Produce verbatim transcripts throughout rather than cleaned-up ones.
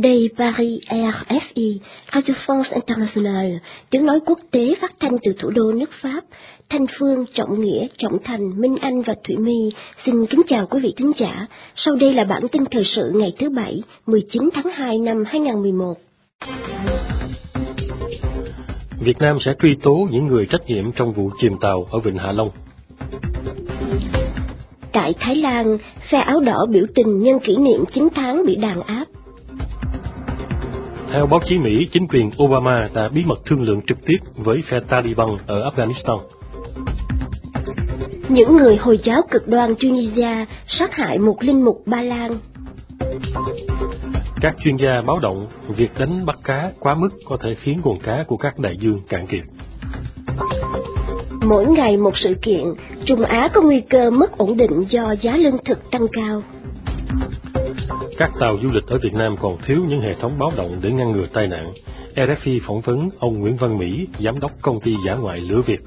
Đây Paris R F I, Radio France Internationale, tiếng nói quốc tế phát thanh từ thủ đô nước Pháp. Thanh Phương, Trọng Nghĩa, Trọng Thành, Minh Anh và Thủy My xin kính chào quý vị thính giả. Sau đây là bản tin thời sự ngày thứ Bảy, mười chín tháng hai năm hai nghìn không trăm mười một. Việt Nam sẽ truy tố những người trách nhiệm trong vụ chìm tàu ở Vịnh Hạ Long. Tại Thái Lan, phe áo đỏ biểu tình nhân kỷ niệm chín tháng bị đàn áp. Theo báo chí Mỹ, chính quyền Obama đã bí mật thương lượng trực tiếp với phe Taliban ở Afghanistan. Những người Hồi giáo cực đoan Tunisia sát hại một linh mục Ba Lan. Các chuyên gia báo động việc đánh bắt cá quá mức có thể khiến nguồn cá của các đại dương cạn kiệt. Mỗi ngày một sự kiện, Trung Á có nguy cơ mất ổn định do giá lương thực tăng cao. Các tàu du lịch ở Việt Nam còn thiếu những hệ thống báo động để ngăn ngừa tai nạn. R F I phỏng vấn ông Nguyễn Văn Mỹ, giám đốc công ty dã ngoại Lửa Việt.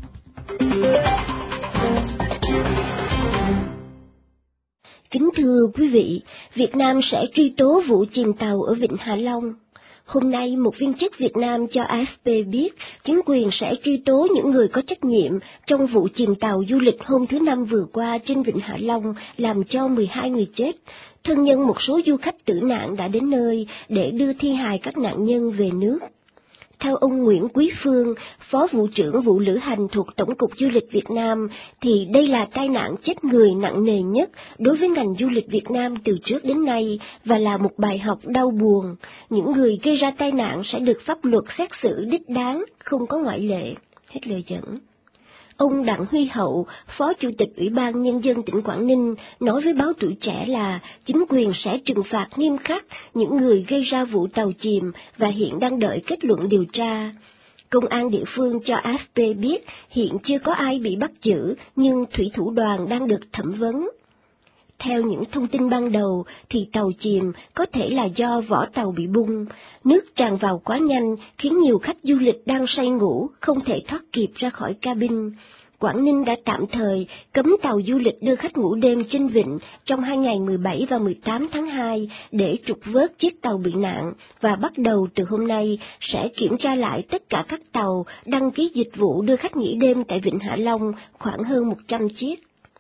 Kính thưa quý vị, Việt Nam sẽ truy tố vụ chìm tàu ở Vịnh Hạ Long. Hôm nay, một viên chức Việt Nam cho A F P biết chính quyền sẽ truy tố những người có trách nhiệm trong vụ chìm tàu du lịch hôm thứ Năm vừa qua trên Vịnh Hạ Long làm cho mười hai người chết. Thân nhân một số du khách tử nạn đã đến nơi để đưa thi hài các nạn nhân về nước. Theo ông Nguyễn Quý Phương, Phó Vụ trưởng Vụ Lữ hành thuộc Tổng cục Du lịch Việt Nam, thì đây là tai nạn chết người nặng nề nhất đối với ngành du lịch Việt Nam từ trước đến nay và là một bài học đau buồn. Những người gây ra tai nạn sẽ được pháp luật xét xử đích đáng, không có ngoại lệ. Hết lời dẫn. Ông Đặng Huy Hậu, Phó Chủ tịch Ủy ban Nhân dân tỉnh Quảng Ninh, nói với báo Tuổi Trẻ là chính quyền sẽ trừng phạt nghiêm khắc những người gây ra vụ tàu chìm và hiện đang đợi kết luận điều tra. Công an địa phương cho A F P biết hiện chưa có ai bị bắt giữ nhưng thủy thủ đoàn đang được thẩm vấn. Theo những thông tin ban đầu thì tàu chìm có thể là do vỏ tàu bị bung, nước tràn vào quá nhanh khiến nhiều khách du lịch đang say ngủ không thể thoát kịp ra khỏi cabin. Quảng Ninh đã tạm thời cấm tàu du lịch đưa khách ngủ đêm trên vịnh trong hai ngày mười bảy và mười tám tháng hai để trục vớt chiếc tàu bị nạn và bắt đầu từ hôm nay sẽ kiểm tra lại tất cả các tàu đăng ký dịch vụ đưa khách nghỉ đêm tại Vịnh Hạ Long, khoảng hơn một trăm chiếc.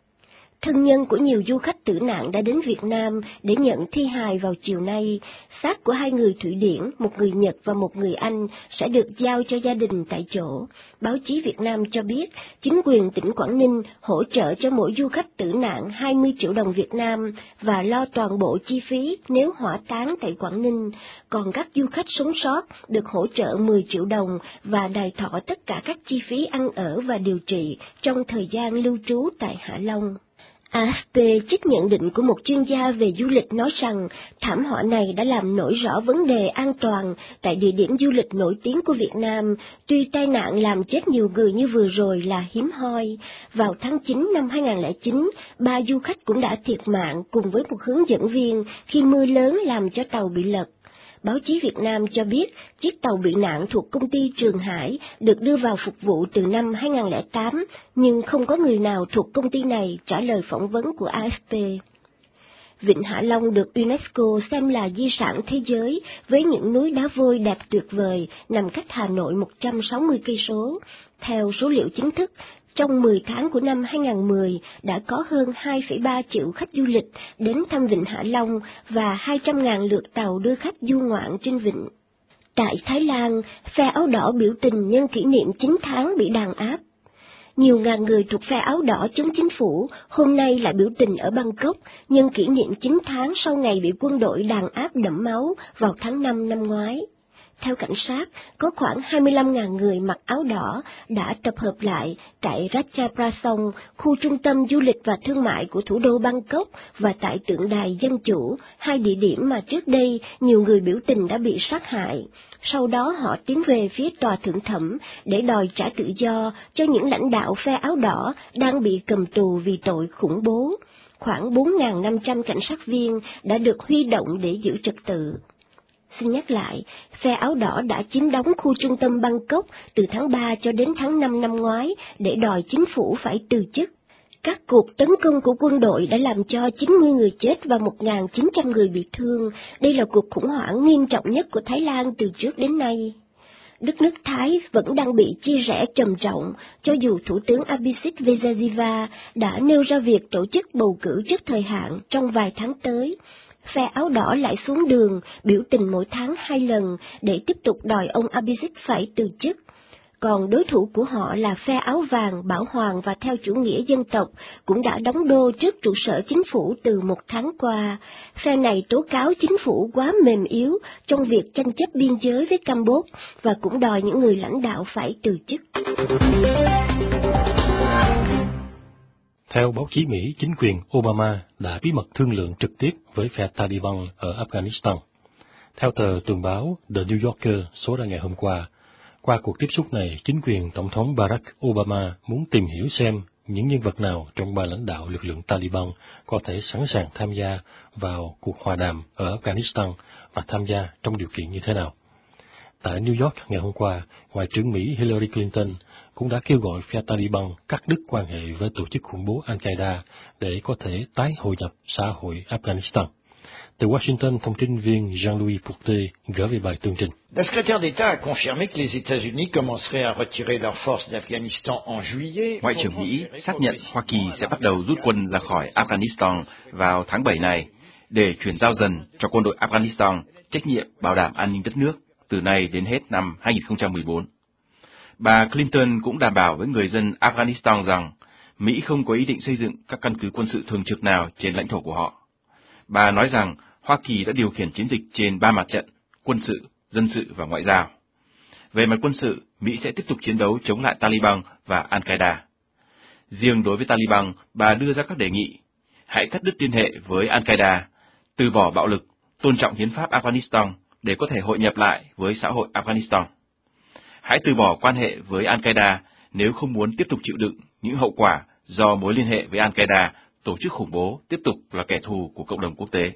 Thân nhân của nhiều du khách tử nạn đã đến Việt Nam để nhận thi hài vào chiều nay. Xác của hai người Thụy Điển, một người Nhật và một người Anh sẽ được giao cho gia đình tại chỗ. Báo chí Việt Nam cho biết, chính quyền tỉnh Quảng Ninh hỗ trợ cho mỗi du khách tử nạn hai mươi triệu đồng Việt Nam và lo toàn bộ chi phí nếu hỏa táng tại Quảng Ninh. Còn các du khách sống sót được hỗ trợ mười triệu đồng và đài thọ tất cả các chi phí ăn ở và điều trị trong thời gian lưu trú tại Hạ Long. A F P trích nhận định của một chuyên gia về du lịch nói rằng thảm họa này đã làm nổi rõ vấn đề an toàn tại địa điểm du lịch nổi tiếng của Việt Nam, tuy tai nạn làm chết nhiều người như vừa rồi là hiếm hoi. Vào tháng chín năm hai nghìn không trăm lẻ chín, ba du khách cũng đã thiệt mạng cùng với một hướng dẫn viên khi mưa lớn làm cho tàu bị lật. Báo chí Việt Nam cho biết chiếc tàu bị nạn thuộc công ty Trường Hải được đưa vào phục vụ từ năm hai nghìn không trăm lẻ tám, nhưng không có người nào thuộc công ty này trả lời phỏng vấn của A F P. Vịnh Hạ Long được UNESCO xem là di sản thế giới với những núi đá vôi đẹp tuyệt vời nằm cách Hà Nội một trăm sáu mươi cây số. Theo số liệu chính thức, trong mười tháng của năm hai nghìn không trăm mười đã có hơn hai phẩy ba triệu khách du lịch đến thăm Vịnh Hạ Long và hai trăm nghìn lượt tàu đưa khách du ngoạn trên vịnh. Tại Thái Lan, phe áo đỏ biểu tình nhân kỷ niệm chín tháng bị đàn áp. Nhiều ngàn người thuộc phe áo đỏ chống chính phủ hôm nay lại biểu tình ở Bangkok nhân kỷ niệm chín tháng sau ngày bị quân đội đàn áp đẫm máu vào tháng năm năm ngoái. Theo cảnh sát, có khoảng hai mươi lăm nghìn người mặc áo đỏ đã tập hợp lại tại Ratchaprasong, khu trung tâm du lịch và thương mại của thủ đô Bangkok, và tại tượng đài Dân Chủ, hai địa điểm mà trước đây nhiều người biểu tình đã bị sát hại. Sau đó họ tiến về phía tòa thượng thẩm để đòi trả tự do cho những lãnh đạo phe áo đỏ đang bị cầm tù vì tội khủng bố. Khoảng bốn nghìn năm trăm cảnh sát viên đã được huy động để giữ trật tự. Xin nhắc lại, phe áo đỏ đã chiếm đóng khu trung tâm Bangkok từ tháng ba cho đến tháng năm năm ngoái để đòi chính phủ phải từ chức. Các cuộc tấn công của quân đội đã làm cho chín mươi người chết và một nghìn chín trăm người bị thương. Đây là cuộc khủng hoảng nghiêm trọng nhất của Thái Lan từ trước đến nay. Đất nước Thái vẫn đang bị chia rẽ trầm trọng, cho dù Thủ tướng Abhisit Vejjajiva đã nêu ra việc tổ chức bầu cử trước thời hạn trong vài tháng tới. Phe áo đỏ lại xuống đường, biểu tình mỗi tháng hai lần để tiếp tục đòi ông Abhisit phải từ chức. Còn đối thủ của họ là phe áo vàng, bảo hoàng và theo chủ nghĩa dân tộc cũng đã đóng đô trước trụ sở chính phủ từ một tháng qua. Phe này tố cáo chính phủ quá mềm yếu trong việc tranh chấp biên giới với Campuchia và cũng đòi những người lãnh đạo phải từ chức. Theo báo chí Mỹ, chính quyền Obama đã bí mật thương lượng trực tiếp với phe Taliban ở Afghanistan. Theo tờ tuần báo The New Yorker số ra ngày hôm qua, qua cuộc tiếp xúc này, chính quyền Tổng thống Barack Obama muốn tìm hiểu xem những nhân vật nào trong ban lãnh đạo lực lượng Taliban có thể sẵn sàng tham gia vào cuộc hòa đàm ở Afghanistan và tham gia trong điều kiện như thế nào. Tại New York ngày hôm qua, Ngoại trưởng Mỹ Hillary Clinton cũng đã kêu gọi phe Taliban cắt đứt quan hệ với tổ chức khủng bố Al-Qaeda để có thể tái hội nhập xã hội Afghanistan. Từ Washington, thông tin viên Jean-Louis Pourtet gửi về bài tường trình. Le secrétaire d'État a confirmé que les États-Unis commenceraient à retirer leurs forces d'Afghanistan en juillet. Ngoại trưởng Mỹ xác nhận Hoa Kỳ sẽ bắt đầu rút quân ra khỏi Afghanistan vào tháng bảy này để chuyển giao dần cho quân đội Afghanistan trách nhiệm bảo đảm an ninh đất nước từ nay đến hết năm hai nghìn không trăm mười bốn. Bà Clinton cũng đảm bảo với người dân Afghanistan rằng Mỹ không có ý định xây dựng các căn cứ quân sự thường trực nào trên lãnh thổ của họ. Bà nói rằng Hoa Kỳ đã điều khiển chiến dịch trên ba mặt trận, quân sự, dân sự và ngoại giao. Về mặt quân sự, Mỹ sẽ tiếp tục chiến đấu chống lại Taliban và Al-Qaeda. Riêng đối với Taliban, bà đưa ra các đề nghị: hãy cắt đứt liên hệ với Al-Qaeda, từ bỏ bạo lực, tôn trọng hiến pháp Afghanistan để có thể hội nhập lại với xã hội Afghanistan. Hãy từ bỏ quan hệ với Al-Qaeda nếu không muốn tiếp tục chịu đựng những hậu quả do mối liên hệ với Al-Qaeda, tổ chức khủng bố, tiếp tục là kẻ thù của cộng đồng quốc tế.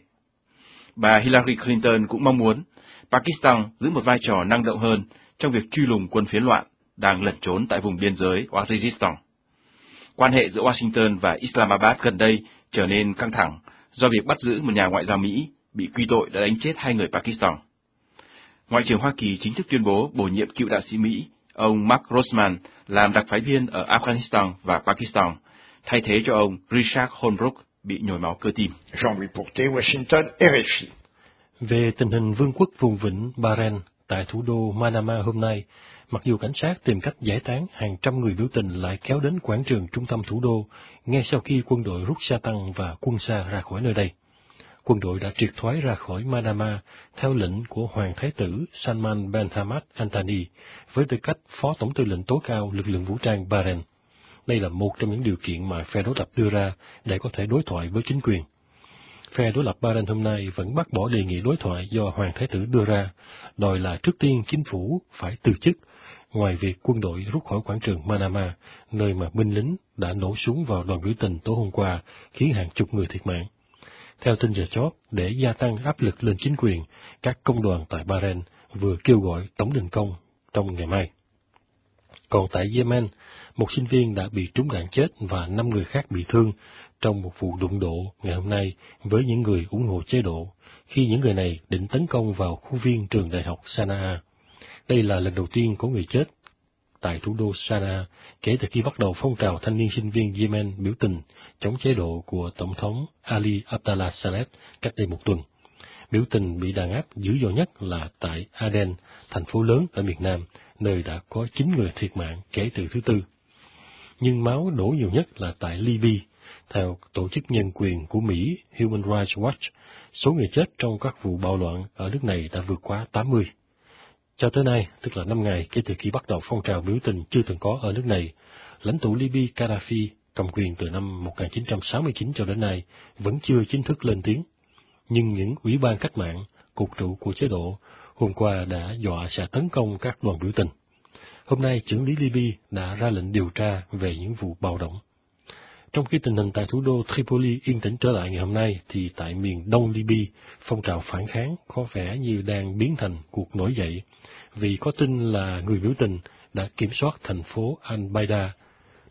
Bà Hillary Clinton cũng mong muốn Pakistan giữ một vai trò năng động hơn trong việc truy lùng quân phiến loạn đang lẩn trốn tại vùng biên giới Waziristan. Quan hệ giữa Washington và Islamabad gần đây trở nên căng thẳng do việc bắt giữ một nhà ngoại giao Mỹ bị quy tội đã đánh chết hai người Pakistan. Ngoại trưởng Hoa Kỳ chính thức tuyên bố bổ nhiệm cựu đại sứ Mỹ, ông Mark Grossman, làm đặc phái viên ở Afghanistan và Pakistan, thay thế cho ông Richard Holbrooke bị nhồi máu cơ tim. Jean-Louis Pourtet, Washington, R F I. Về tình hình vương quốc vùng vịnh Bahrain tại thủ đô Manama hôm nay, mặc dù cảnh sát tìm cách giải tán, hàng trăm người biểu tình lại kéo đến quảng trường trung tâm thủ đô ngay sau khi quân đội rút xe tăng và quân xa ra khỏi nơi đây. Quân đội đã triệt thoái ra khỏi Manama theo lệnh của Hoàng Thái tử Salman bin Hamad Al Thani với tư cách Phó Tổng tư lệnh tối cao lực lượng vũ trang Bahrain. Đây là một trong những điều kiện mà phe đối lập đưa ra để có thể đối thoại với chính quyền. Phe đối lập Bahrain hôm nay vẫn bác bỏ đề nghị đối thoại do Hoàng Thái tử đưa ra, đòi là trước tiên chính phủ phải từ chức, ngoài việc quân đội rút khỏi quảng trường Manama, nơi mà binh lính đã nổ súng vào đoàn biểu tình tối hôm qua, khiến hàng chục người thiệt mạng. Theo tin giờ chót, để gia tăng áp lực lên chính quyền, các công đoàn tại Bahrain vừa kêu gọi tổng đình công trong ngày mai. Còn tại Yemen, một sinh viên đã bị trúng đạn chết và năm người khác bị thương trong một vụ đụng độ ngày hôm nay với những người ủng hộ chế độ, khi những người này định tấn công vào khu viên trường đại học Sanaa. Đây là lần đầu tiên có người chết tại thủ đô Sanaa kể từ khi bắt đầu phong trào thanh niên sinh viên Yemen biểu tình chống chế độ của Tổng thống Ali Abdullah Saleh cách đây một tuần. Biểu tình bị đàn áp dữ dội nhất là tại Aden, thành phố lớn ở miền Nam, nơi đã có chín người thiệt mạng kể từ thứ Tư. Nhưng máu đổ nhiều nhất là tại Libya. Theo tổ chức nhân quyền của Mỹ Human Rights Watch, số người chết trong các vụ bạo loạn ở nước này đã vượt quá tám mươi. Cho tới nay, tức là năm ngày kể từ khi bắt đầu phong trào biểu tình chưa từng có ở nước này, lãnh tụ Libya Gaddafi cầm quyền từ năm một nghìn chín trăm sáu mươi chín cho đến nay vẫn chưa chính thức lên tiếng. Nhưng những ủy ban cách mạng, cục trụ của chế độ, hôm qua đã dọa sẽ tấn công các đoàn biểu tình. Hôm nay, chưởng lý Libya đã ra lệnh điều tra về những vụ bạo động. Trong khi tình hình tại thủ đô Tripoli yên tĩnh trở lại ngày hôm nay, thì tại miền đông Libya, phong trào phản kháng có vẻ như đang biến thành cuộc nổi dậy, vì có tin là người biểu tình đã kiểm soát thành phố Al-Baida,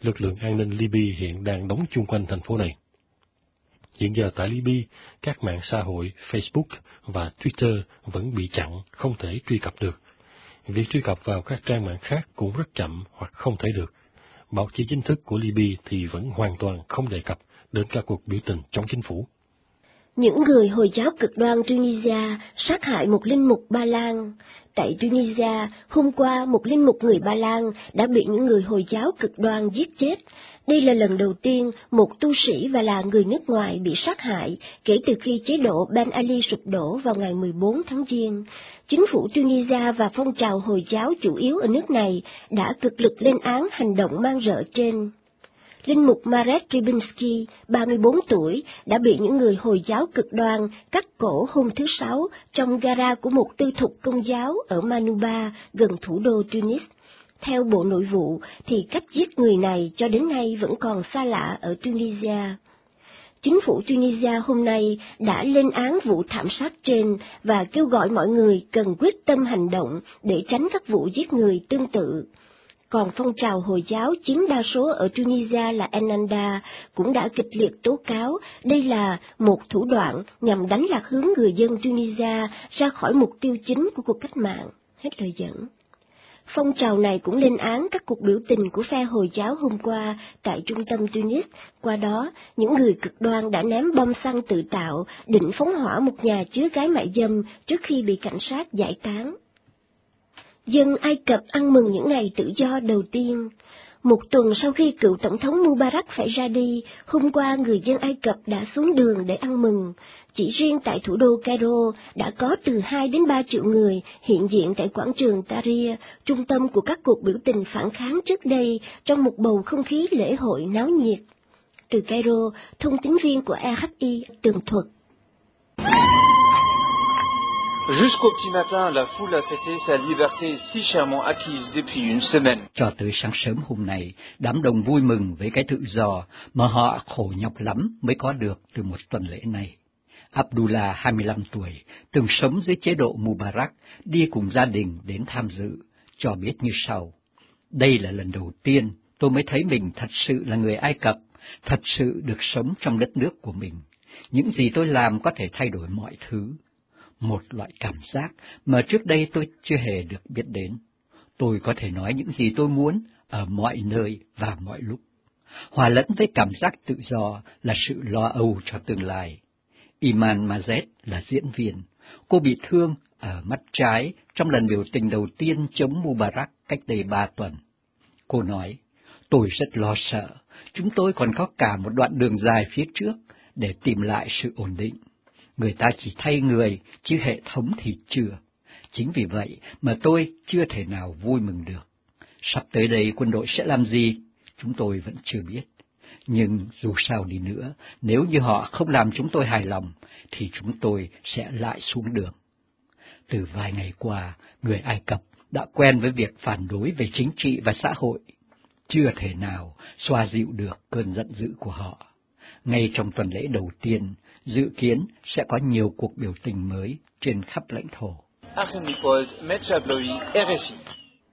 lực lượng an ninh Libya hiện đang đóng chung quanh thành phố này. Hiện giờ tại Libya, các mạng xã hội Facebook và Twitter vẫn bị chặn, không thể truy cập được. Việc truy cập vào các trang mạng khác cũng rất chậm hoặc không thể được. Báo chí chính thức của Libya thì vẫn hoàn toàn không đề cập đến các cuộc biểu tình chống chính phủ. Những người Hồi giáo cực đoan Tunisia sát hại một linh mục Ba Lan. Tại Tunisia, hôm qua một linh mục người Ba Lan đã bị những người Hồi giáo cực đoan giết chết. Đây là lần đầu tiên một tu sĩ và là người nước ngoài bị sát hại kể từ khi chế độ Ben Ali sụp đổ vào ngày mười bốn tháng Giêng. Chính phủ Tunisia và phong trào Hồi giáo chủ yếu ở nước này đã cực lực lên án hành động man rợ trên. Linh mục Marek Rybinski, ba mươi bốn tuổi, đã bị những người Hồi giáo cực đoan cắt cổ hôm thứ Sáu trong gara của một tư thục Công giáo ở Manuba, gần thủ đô Tunis. Theo Bộ Nội vụ, thì cách giết người này cho đến nay vẫn còn xa lạ ở Tunisia. Chính phủ Tunisia hôm nay đã lên án vụ thảm sát trên và kêu gọi mọi người cần quyết tâm hành động để tránh các vụ giết người tương tự. Còn phong trào Hồi giáo chiếm đa số ở Tunisia là Ennahda cũng đã kịch liệt tố cáo đây là một thủ đoạn nhằm đánh lạc hướng người dân Tunisia ra khỏi mục tiêu chính của cuộc cách mạng. Hết lời dẫn. Phong trào này cũng lên án các cuộc biểu tình của phe Hồi giáo hôm qua tại trung tâm Tunis. Qua đó, những người cực đoan đã ném bom xăng tự tạo, định phóng hỏa một nhà chứa gái mại dâm trước khi bị cảnh sát giải tán. Dân Ai Cập ăn mừng những ngày tự do đầu tiên. Một tuần sau khi cựu Tổng thống Mubarak phải ra đi, hôm qua người dân Ai Cập đã xuống đường để ăn mừng. Chỉ riêng tại thủ đô Cairo đã có từ hai đến ba triệu người hiện diện tại quảng trường Tahrir, trung tâm của các cuộc biểu tình phản kháng trước đây, trong một bầu không khí lễ hội náo nhiệt. Từ Cairo, thông tín viên của e hát i tường thuật. Jusqu'au petit matin, la foule a fêté sa liberté si chèrement acquise depuis une semaine. Cho tới sáng sớm hôm nay, đám đông vui mừng với cái tự do mà họ khổ nhọc lắm mới có được từ một tuần lễ này. Abdullah, hai mươi lăm tuổi, từng sống dưới chế độ Mubarak, đi cùng gia đình đến tham dự, cho biết như sau. Đây là lần đầu tiên tôi mới thấy mình thật sự là người Ai Cập, thật sự được sống trong đất nước của mình. Những gì tôi làm có thể thay đổi mọi thứ. Một loại cảm giác mà trước đây tôi chưa hề được biết đến. Tôi có thể nói những gì tôi muốn ở mọi nơi và mọi lúc. Hòa lẫn với cảm giác tự do là sự lo âu cho tương lai. Iman Mazet là diễn viên. Cô bị thương ở mắt trái trong lần biểu tình đầu tiên chống Mubarak cách đây ba tuần. Cô nói, tôi rất lo sợ, chúng tôi còn có cả một đoạn đường dài phía trước để tìm lại sự ổn định. Người ta chỉ thay người, chứ hệ thống thì chưa. Chính vì vậy mà tôi chưa thể nào vui mừng được. Sắp tới đây quân đội sẽ làm gì? Chúng tôi vẫn chưa biết. Nhưng dù sao đi nữa, nếu như họ không làm chúng tôi hài lòng, thì chúng tôi sẽ lại xuống đường. Từ vài ngày qua, người Ai Cập đã quen với việc phản đối về chính trị và xã hội. Chưa thể nào xoa dịu được cơn giận dữ của họ. Ngay trong tuần lễ đầu tiên, dự kiến sẽ có nhiều cuộc biểu tình mới trên khắp lãnh thổ. Archimipol Metchabloui, rờ ép i.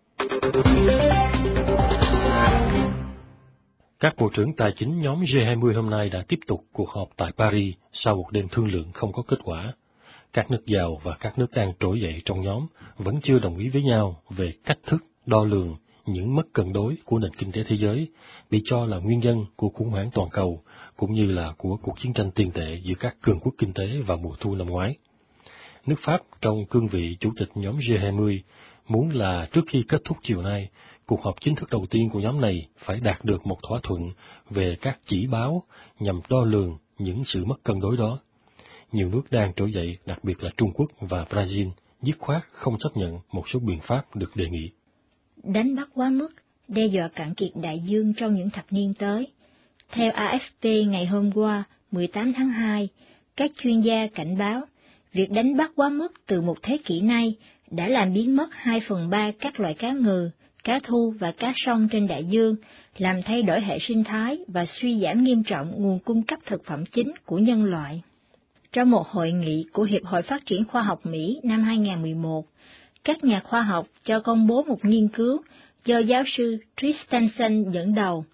Các bộ trưởng tài chính nhóm G hai mươi hôm nay đã tiếp tục cuộc họp tại Paris sau một đêm thương lượng không có kết quả. Các nước giàu và các nước đang trỗi dậy trong nhóm vẫn chưa đồng ý với nhau về cách thức đo lường những mất cân đối của nền kinh tế thế giới, bị cho là nguyên nhân của khủng hoảng toàn cầu, cũng như là của cuộc chiến tranh tiền tệ giữa các cường quốc kinh tế vào mùa thu năm ngoái. Nước Pháp, trong cương vị chủ tịch nhóm G hai mươi, muốn là trước khi kết thúc chiều nay, cuộc họp chính thức đầu tiên của nhóm này phải đạt được một thỏa thuận về các chỉ báo nhằm đo lường những sự mất cân đối đó. Nhiều nước đang trỗi dậy, đặc biệt là Trung Quốc và Brazil, dứt khoát không chấp nhận một số biện pháp được đề nghị. Đánh bắt quá mức, đe dọa cạn kiệt đại dương trong những thập niên tới. Theo a ép pê ngày hôm qua, mười tám tháng hai, các chuyên gia cảnh báo, việc đánh bắt quá mức từ một thế kỷ nay đã làm biến mất hai phần ba các loại cá ngừ, cá thu và cá sông trên đại dương, làm thay đổi hệ sinh thái và suy giảm nghiêm trọng nguồn cung cấp thực phẩm chính của nhân loại. Trong một hội nghị của Hiệp hội Phát triển Khoa học Mỹ năm hai không một một, các nhà khoa học cho công bố một nghiên cứu do giáo sư Tristanson dẫn đầu,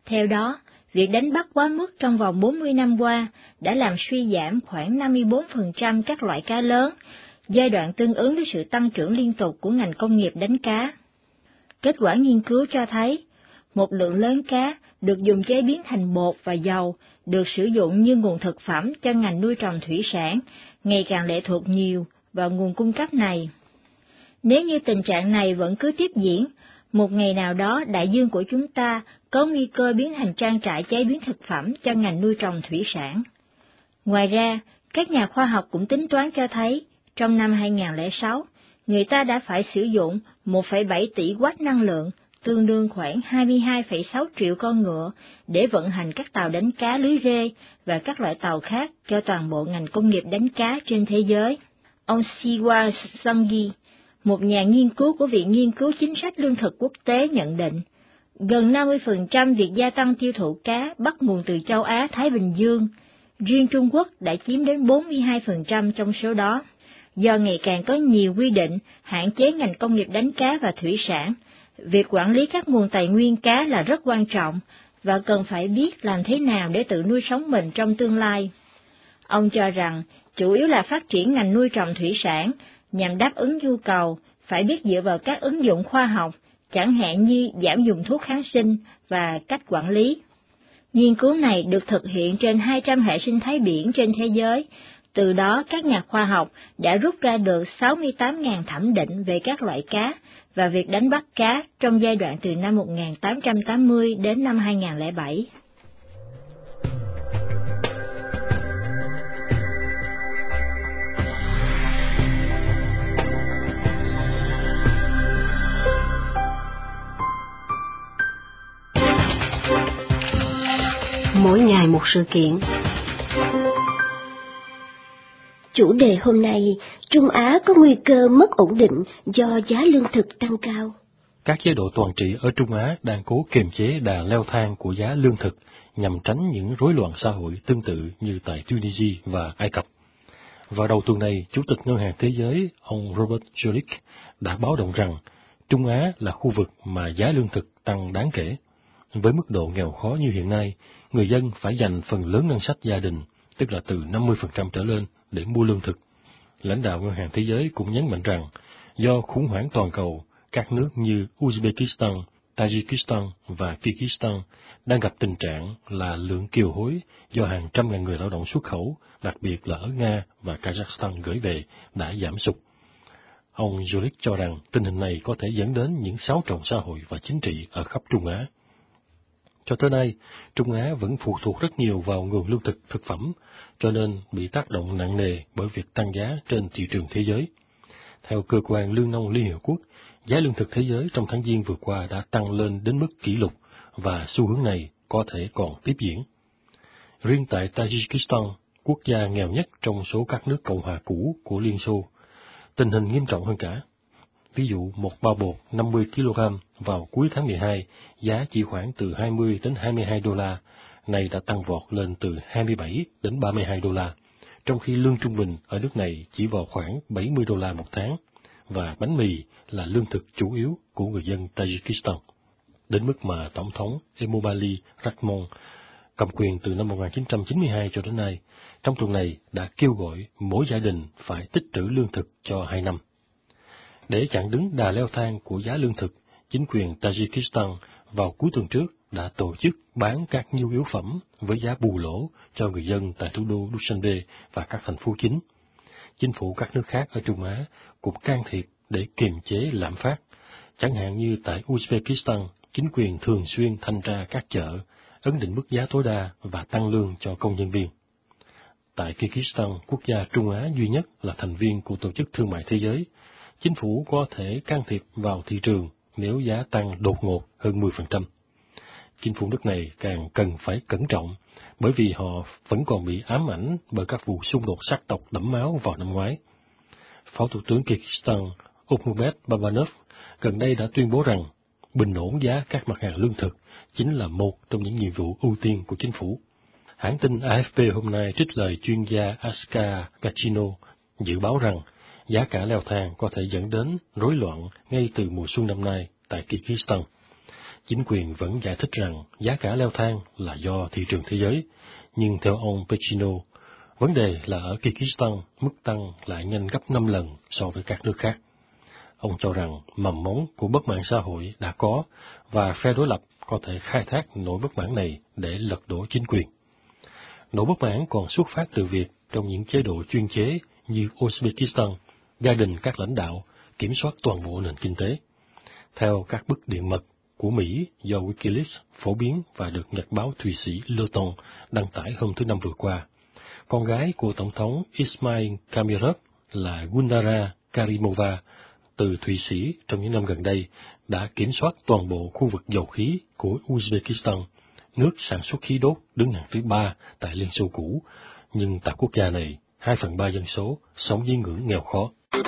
Theo đó, việc đánh bắt quá mức trong vòng bốn mươi năm qua đã làm suy giảm khoảng năm mươi bốn phần trăm các loại cá lớn, giai đoạn tương ứng với sự tăng trưởng liên tục của ngành công nghiệp đánh cá. Kết quả nghiên cứu cho thấy, một lượng lớn cá được dùng chế biến thành bột và dầu được sử dụng như nguồn thực phẩm cho ngành nuôi trồng thủy sản, ngày càng lệ thuộc nhiều vào nguồn cung cấp này. Nếu như tình trạng này vẫn cứ tiếp diễn, một ngày nào đó đại dương của chúng ta có nguy cơ biến thành trang trại chế biến thực phẩm cho ngành nuôi trồng thủy sản. Ngoài ra, các nhà khoa học cũng tính toán cho thấy, trong năm hai nghìn không trăm lẻ sáu, người ta đã phải sử dụng một phẩy bảy tỷ watt năng lượng, tương đương khoảng hai mươi hai phẩy sáu triệu con ngựa, để vận hành các tàu đánh cá lưới rê và các loại tàu khác cho toàn bộ ngành công nghiệp đánh cá trên thế giới. Ông Siwa Sanghi, một nhà nghiên cứu của Viện Nghiên cứu Chính sách Lương thực Quốc tế nhận định, gần năm mươi phần trăm việc gia tăng tiêu thụ cá bắt nguồn từ châu Á-Thái Bình Dương, riêng Trung Quốc đã chiếm đến bốn mươi hai phần trăm trong số đó. Do ngày càng có nhiều quy định hạn chế ngành công nghiệp đánh cá và thủy sản, việc quản lý các nguồn tài nguyên cá là rất quan trọng và cần phải biết làm thế nào để tự nuôi sống mình trong tương lai. Ông cho rằng, chủ yếu là phát triển ngành nuôi trồng thủy sản nhằm đáp ứng nhu cầu, phải biết dựa vào các ứng dụng khoa học, chẳng hạn như giảm dùng thuốc kháng sinh và cách quản lý. Nghiên cứu này được thực hiện trên hai trăm hệ sinh thái biển trên thế giới. Từ đó, các nhà khoa học đã rút ra được sáu mươi tám nghìn thẩm định về các loại cá và việc đánh bắt cá trong giai đoạn từ năm một nghìn tám trăm tám mươi đến năm hai nghìn không trăm lẻ bảy. Mỗi ngày một sự kiện. Chủ đề hôm nay, Trung Á có nguy cơ mất ổn định do giá lương thực tăng cao. Các chế độ toàn trị ở Trung Á đang cố kiềm chế đà leo thang của giá lương thực nhằm tránh những rối loạn xã hội tương tự như tại Tunisia và Ai Cập. Vào đầu tuần này, Chủ tịch Ngân hàng Thế giới, ông Robert Jolik, đã báo động rằng Trung Á là khu vực mà giá lương thực tăng đáng kể. Với mức độ nghèo khó như hiện nay, người dân phải dành phần lớn ngân sách gia đình, tức là từ năm mươi phần trăm trở lên, để mua lương thực. Lãnh đạo Ngân hàng Thế giới cũng nhấn mạnh rằng, do khủng hoảng toàn cầu, các nước như Uzbekistan, Tajikistan và Kyrgyzstan đang gặp tình trạng là lượng kiều hối do hàng trăm ngàn người lao động xuất khẩu, đặc biệt là ở Nga và Kazakhstan gửi về, đã giảm sút. Ông Jolik cho rằng tình hình này có thể dẫn đến những xáo trộn xã hội và chính trị ở khắp Trung Á. Cho tới nay, Trung Á vẫn phụ thuộc rất nhiều vào nguồn lương thực thực phẩm, cho nên bị tác động nặng nề bởi việc tăng giá trên thị trường thế giới. Theo Cơ quan Lương nông Liên Hiệp Quốc, giá lương thực thế giới trong tháng Giêng vừa qua đã tăng lên đến mức kỷ lục và xu hướng này có thể còn tiếp diễn. Riêng tại Tajikistan, quốc gia nghèo nhất trong số các nước Cộng hòa cũ của Liên Xô, tình hình nghiêm trọng hơn cả. Ví dụ, một bao bột năm mươi ki lô gam vào cuối tháng mười hai, giá chỉ khoảng từ hai mươi đến hai mươi hai đô la, nay đã tăng vọt lên từ hai mươi bảy đến ba mươi hai đô la, trong khi lương trung bình ở nước này chỉ vào khoảng bảy mươi đô la một tháng, và bánh mì là lương thực chủ yếu của người dân Tajikistan. Đến mức mà Tổng thống Emomali Rahmon, cầm quyền từ năm một nghìn chín trăm chín mươi hai cho đến nay, trong tuần này đã kêu gọi mỗi gia đình phải tích trữ lương thực cho hai năm. Để chặn đứng đà leo thang của giá lương thực, chính quyền Tajikistan vào cuối tuần trước đã tổ chức bán các nhu yếu phẩm với giá bù lỗ cho người dân tại thủ đô Dushanbe và các thành phố chính. Chính phủ các nước khác ở Trung Á cũng can thiệp để kiềm chế lạm phát. Chẳng hạn như tại Uzbekistan, chính quyền thường xuyên thanh tra các chợ, ấn định mức giá tối đa và tăng lương cho công nhân viên. Tại Kyrgyzstan, quốc gia Trung Á duy nhất là thành viên của Tổ chức Thương mại Thế giới, chính phủ có thể can thiệp vào thị trường nếu giá tăng đột ngột hơn mười phần trăm. Chính phủ nước này càng cần phải cẩn trọng, bởi vì họ vẫn còn bị ám ảnh bởi các vụ xung đột sắc tộc đẫm máu vào năm ngoái. Phó Thủ tướng Kyrgyzstan Okhmumet Babanov gần đây đã tuyên bố rằng bình ổn giá các mặt hàng lương thực chính là một trong những nhiệm vụ ưu tiên của chính phủ. Hãng tin A F P hôm nay trích lời chuyên gia Aska Gachino dự báo rằng giá cả leo thang có thể dẫn đến rối loạn ngay từ mùa xuân năm nay tại Kyrgyzstan. Chính quyền vẫn giải thích rằng giá cả leo thang là do thị trường thế giới, nhưng theo ông Pechino, vấn đề là ở Kyrgyzstan mức tăng lại nhanh gấp năm lần so với các nước khác. Ông cho rằng mầm mống của bất mãn xã hội đã có và phe đối lập có thể khai thác nỗi bất mãn này để lật đổ chính quyền. Nỗi bất mãn còn xuất phát từ việc trong những chế độ chuyên chế như Uzbekistan, gia đình các lãnh đạo kiểm soát toàn bộ nền kinh tế. Theo các bức điện mật của Mỹ do Wikileaks phổ biến và được nhật báo Thụy Sĩ Le Temps đăng tải hôm thứ Năm vừa qua, con gái của Tổng thống Ismail Kamirov là Gundara Karimova từ Thụy Sĩ trong những năm gần đây đã kiểm soát toàn bộ khu vực dầu khí của Uzbekistan, nước sản xuất khí đốt đứng hàng thứ ba tại Liên Xô cũ, nhưng tại quốc gia này, hai phần ba dân số sống dưới ngưỡng nghèo khó.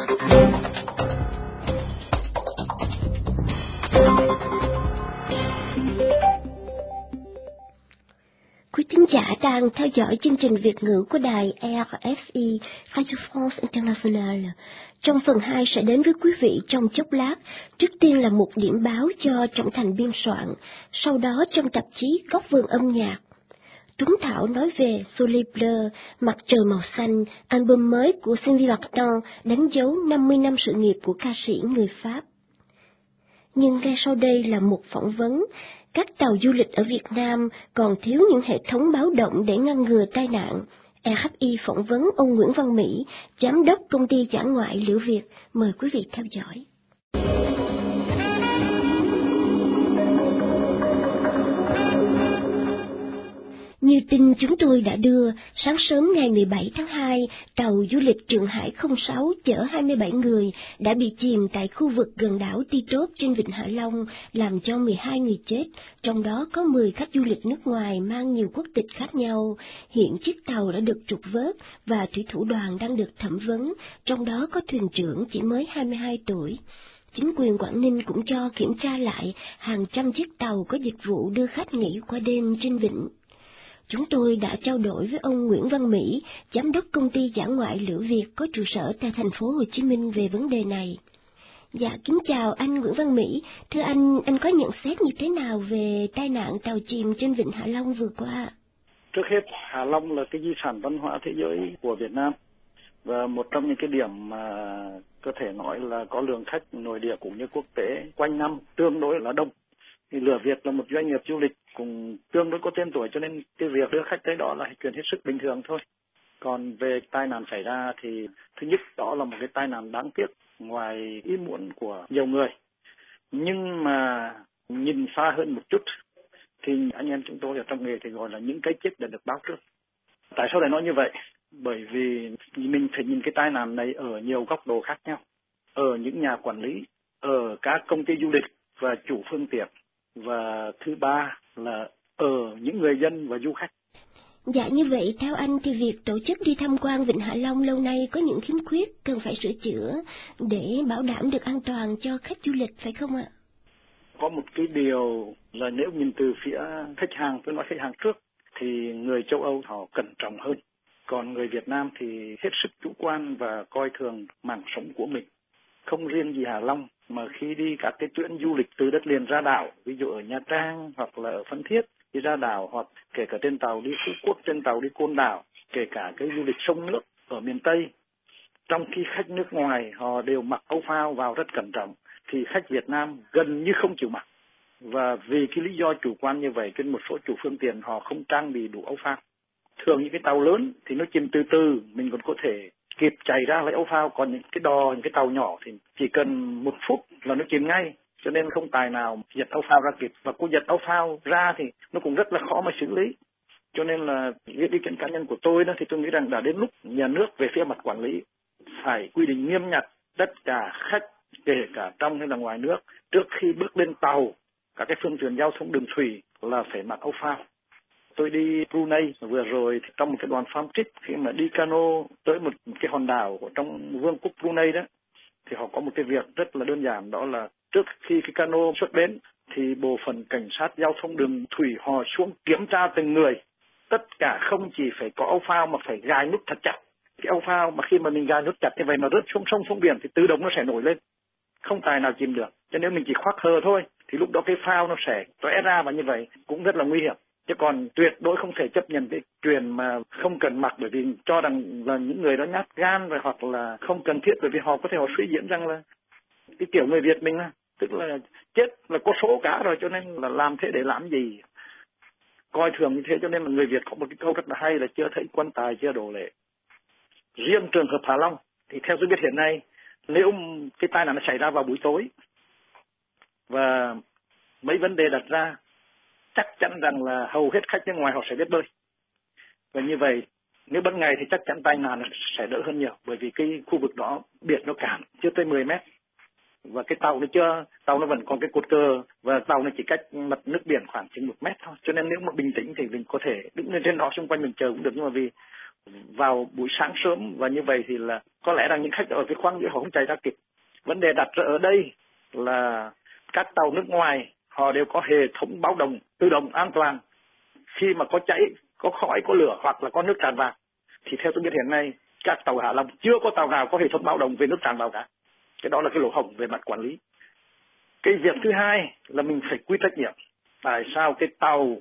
Quý thính giả đang theo dõi chương trình Việt ngữ của đài R F I, Radio France International. Trong phần hai sẽ đến với quý vị trong chốc lát. Trước tiên là một điểm báo cho Trọng Thành biên soạn, sau đó trong tạp chí Góc vườn âm nhạc, Tuấn Thảo nói về Soleil Bleu, Mặt trời màu xanh, album mới của Sylvie Vartan đánh dấu năm mươi năm sự nghiệp của ca sĩ người Pháp. Nhưng ngay sau đây là một phỏng vấn. Các tàu du lịch ở Việt Nam còn thiếu những hệ thống báo động để ngăn ngừa tai nạn. R F I phỏng vấn ông Nguyễn Văn Mỹ, giám đốc công ty dã ngoại Liễu Việt. Mời quý vị theo dõi. Như tin chúng tôi đã đưa, sáng sớm ngày mười bảy tháng hai, tàu du lịch Trường Hải không sáu chở hai mươi bảy người đã bị chìm tại khu vực gần đảo Ti Tốt trên Vịnh Hạ Long, làm cho mười hai người chết, trong đó có mười khách du lịch nước ngoài mang nhiều quốc tịch khác nhau. Hiện chiếc tàu đã được trục vớt và thủy thủ đoàn đang được thẩm vấn, trong đó có thuyền trưởng chỉ mới hai mươi hai tuổi. Chính quyền Quảng Ninh cũng cho kiểm tra lại hàng trăm chiếc tàu có dịch vụ đưa khách nghỉ qua đêm trên vịnh. Chúng tôi đã trao đổi với ông Nguyễn Văn Mỹ, giám đốc công ty dã ngoại Liễu Việt có trụ sở tại thành phố Hồ Chí Minh về vấn đề này. Dạ, kính chào anh Nguyễn Văn Mỹ. Thưa anh, anh có nhận xét như thế nào về tai nạn tàu chìm trên Vịnh Hạ Long vừa qua? Trước hết, Hạ Long là cái di sản văn hóa thế giới của Việt Nam và một trong những cái điểm mà có thể nói là có lượng khách nội địa cũng như quốc tế quanh năm tương đối là đông. Thì Liễu Việt là một doanh nghiệp du lịch cũng tương đối có tên tuổi, cho nên cái việc đưa khách tới đó là chuyện hết sức bình thường thôi. Còn về tai nạn xảy ra thì thứ nhất đó là một cái tai nạn đáng tiếc ngoài ý muốn của nhiều người. Nhưng mà nhìn xa hơn một chút thì anh em chúng tôi ở trong nghề thì gọi là những cái chết đã được báo trước. Tại sao lại nói như vậy? Bởi vì mình phải nhìn cái tai nạn này ở nhiều góc độ khác nhau. Ở những nhà quản lý, ở các công ty du lịch và chủ phương tiện. Và thứ ba là ở những người dân và du khách. Dạ, như vậy theo anh thì việc tổ chức đi tham quan Vịnh Hạ Long lâu nay có những khiếm khuyết cần phải sửa chữa để bảo đảm được an toàn cho khách du lịch phải không ạ? Có một cái điều là nếu nhìn từ phía khách hàng, tôi nói khách hàng trước, thì người châu Âu họ cẩn trọng hơn. Còn người Việt Nam thì hết sức chủ quan và coi thường mạng sống của mình. Không riêng gì Hạ Long, mà khi đi các cái tuyến du lịch từ đất liền ra đảo, ví dụ ở Nha Trang hoặc là ở Phan Thiết đi ra đảo, hoặc kể cả trên tàu đi Phú Quốc, trên tàu đi Côn Đảo, kể cả cái du lịch sông nước ở miền Tây. Trong khi khách nước ngoài họ đều mặc áo phao vào rất cẩn trọng, thì khách Việt Nam gần như không chịu mặc. Và vì cái lý do chủ quan như vậy, trên một số chủ phương tiện họ không trang bị đủ áo phao. Thường những cái tàu lớn thì nó chìm từ từ, mình còn có thể kịp chạy ra lấy áo phao, còn những cái đò, những cái tàu nhỏ thì chỉ cần một phút là nó chìm ngay, cho nên không tài nào giật áo phao ra kịp, và cô giật áo phao ra thì nó cũng rất là khó mà xử lý. Cho nên là việc ý kiến cá nhân của tôi đó thì tôi nghĩ rằng đã đến lúc nhà nước về phía mặt quản lý phải quy định nghiêm ngặt tất cả khách, kể cả trong hay là ngoài nước, trước khi bước lên tàu, các cái phương tiện giao thông đường thủy là phải mặc áo phao. Tôi đi Brunei vừa rồi thì trong một cái đoàn farm trip, khi mà đi cano tới một cái hòn đảo của trong vương quốc Brunei đó, thì họ có một cái việc rất là đơn giản, đó là trước khi cái cano xuất bến thì bộ phận cảnh sát giao thông đường thủy họ xuống kiểm tra từng người. Tất cả không chỉ phải có áo phao mà phải gài nút thật chặt. Cái áo phao mà khi mà mình gài nút chặt như vậy mà rớt xuống sông xuống biển thì tự động nó sẽ nổi lên, không tài nào chìm được. Cho nên mình chỉ khoác hờ thôi thì lúc đó cái phao nó sẽ tóe ra, và như vậy cũng rất là nguy hiểm. Chứ còn tuyệt đối không thể chấp nhận cái chuyện mà không cần mặc, bởi vì cho rằng là những người đó nhát gan rồi, hoặc là không cần thiết, bởi vì họ có thể họ suy diễn rằng là cái kiểu người Việt mình là tức là chết là có số cả rồi, cho nên là làm thế để làm gì, coi thường như thế. Cho nên là người Việt có một cái câu rất là hay là chưa thấy quan tài chưa đổ lệ. Riêng trường hợp Hạ Long thì theo tôi biết hiện nay, nếu cái tai nạn nó xảy ra vào buổi tối và mấy vấn đề đặt ra, chắc chắn rằng là hầu hết khách nước ngoài họ sẽ biết bơi. Và như vậy, nếu ban ngày thì chắc chắn tai nạn sẽ đỡ hơn nhiều, bởi vì cái khu vực đó biển nó cạn chưa tới mười mét, và cái tàu nó chưa, tàu nó vẫn còn cái cột cờ, và tàu nó chỉ cách mặt nước biển khoảng chừng một mét thôi. Cho nên nếu mà bình tĩnh thì mình có thể đứng lên trên đó, xung quanh mình chờ cũng được. Nhưng mà vì vào buổi sáng sớm và như vậy thì là có lẽ rằng những khách ở cái khoang giữa họ không chạy ra kịp. Vấn đề đặt ra ở đây là các tàu nước ngoài họ đều có hệ thống báo động tự động an toàn khi mà có cháy, có khói, có lửa hoặc là có nước tràn vào. Thì theo tôi biết hiện nay các tàu Hạ Long chưa có tàu nào có hệ thống báo động về nước tràn vào cả. Cái đó là cái lỗ hổng về mặt quản lý. Cái việc thứ hai là mình phải quy trách nhiệm. Tại sao cái tàu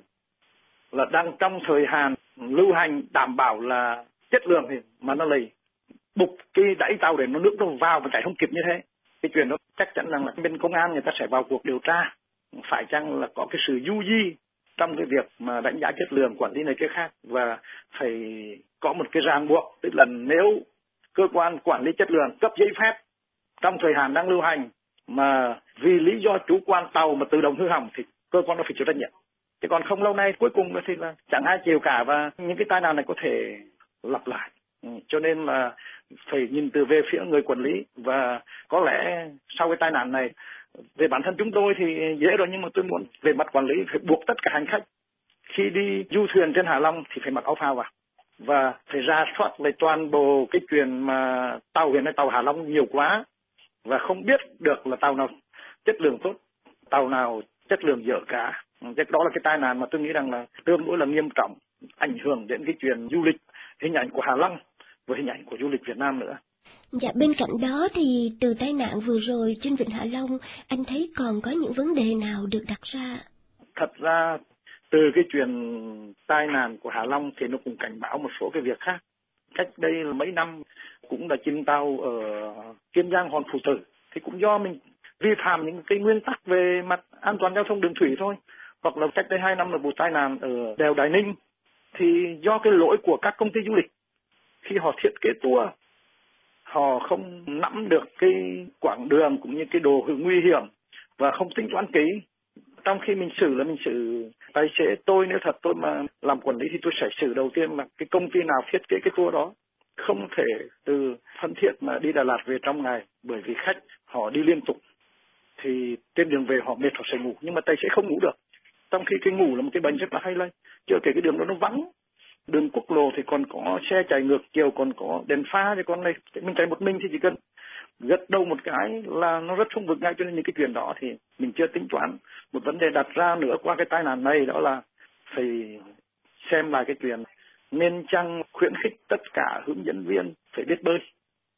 là đang trong thời hạn lưu hành đảm bảo là chất lượng thì mà nó lại bục cái đáy tàu để nó nước nó vào và chạy không kịp như thế? Cái chuyện đó chắc chắn rằng là bên công an người ta sẽ vào cuộc điều tra, phải chăng là có cái sự du di trong cái việc mà đánh giá chất lượng, quản lý này kia khác, và phải có một cái ràng buộc, tức là nếu cơ quan quản lý chất lượng cấp giấy phép trong thời hạn đang lưu hành mà vì lý do chủ quan tàu mà tự động hư hỏng thì cơ quan nó phải chịu trách nhiệm. Chứ còn không lâu nay cuối cùng thì là chẳng ai chịu cả, và những cái tai nạn này có thể lặp lại. Ừ, cho nên là phải nhìn từ về phía người quản lý, và có lẽ sau cái tai nạn này, về bản thân chúng tôi thì dễ rồi, nhưng mà tôi muốn về mặt quản lý phải buộc tất cả hành khách khi đi du thuyền trên Hạ Long thì phải mặc áo phao vào, và phải rà soát lại toàn bộ cái chuyện mà tàu hiện nay tàu Hạ Long nhiều quá và không biết được là tàu nào chất lượng tốt, tàu nào chất lượng dở cả. Cái đó là cái tai nạn mà tôi nghĩ rằng là tương đối là nghiêm trọng, ảnh hưởng đến cái chuyện du lịch, hình ảnh của Hạ Long và hình ảnh của du lịch Việt Nam nữa. Dạ, bên cạnh đó thì từ tai nạn vừa rồi trên Vịnh Hạ Long, anh thấy còn có những vấn đề nào được đặt ra? Thật ra từ cái chuyện tai nạn của Hạ Long thì nó cũng cảnh báo một số cái việc khác. Cách đây là mấy năm cũng đã chìm tàu ở Kiên Giang, Hòn Phụ Tử, thì cũng do mình vi phạm những cái nguyên tắc về mặt an toàn giao thông đường thủy thôi. Hoặc là cách đây hai năm là vụ tai nạn ở đèo Đại Ninh, thì do cái lỗi của các công ty du lịch khi họ thiết kế tour, họ không nắm được cái quãng đường cũng như cái độ nguy hiểm và không tính toán kỹ. Trong khi mình xử là mình xử tài xế, tôi nếu thật tôi mà làm quản lý thì tôi sẽ xử đầu tiên là cái công ty nào thiết kế cái tour đó. Không thể từ Phan Thiết mà đi Đà Lạt về trong ngày, bởi vì khách họ đi liên tục thì trên đường về họ mệt, họ sẽ ngủ, nhưng mà tài xế không ngủ được. Trong khi cái ngủ là một cái bệnh rất là hay lây. Chưa kể cái đường đó nó vắng, đường quốc lộ thì còn có xe chạy ngược chiều, còn có đèn pha, thì con này mình chạy một mình thì chỉ cần gật đầu một cái là nó rất không vượt ngay. Cho nên những cái chuyện đó thì mình chưa tính toán. Một vấn đề đặt ra nữa qua cái tai nạn này đó là phải xem lại cái chuyện nên chăng khuyến khích tất cả hướng dẫn viên phải biết bơi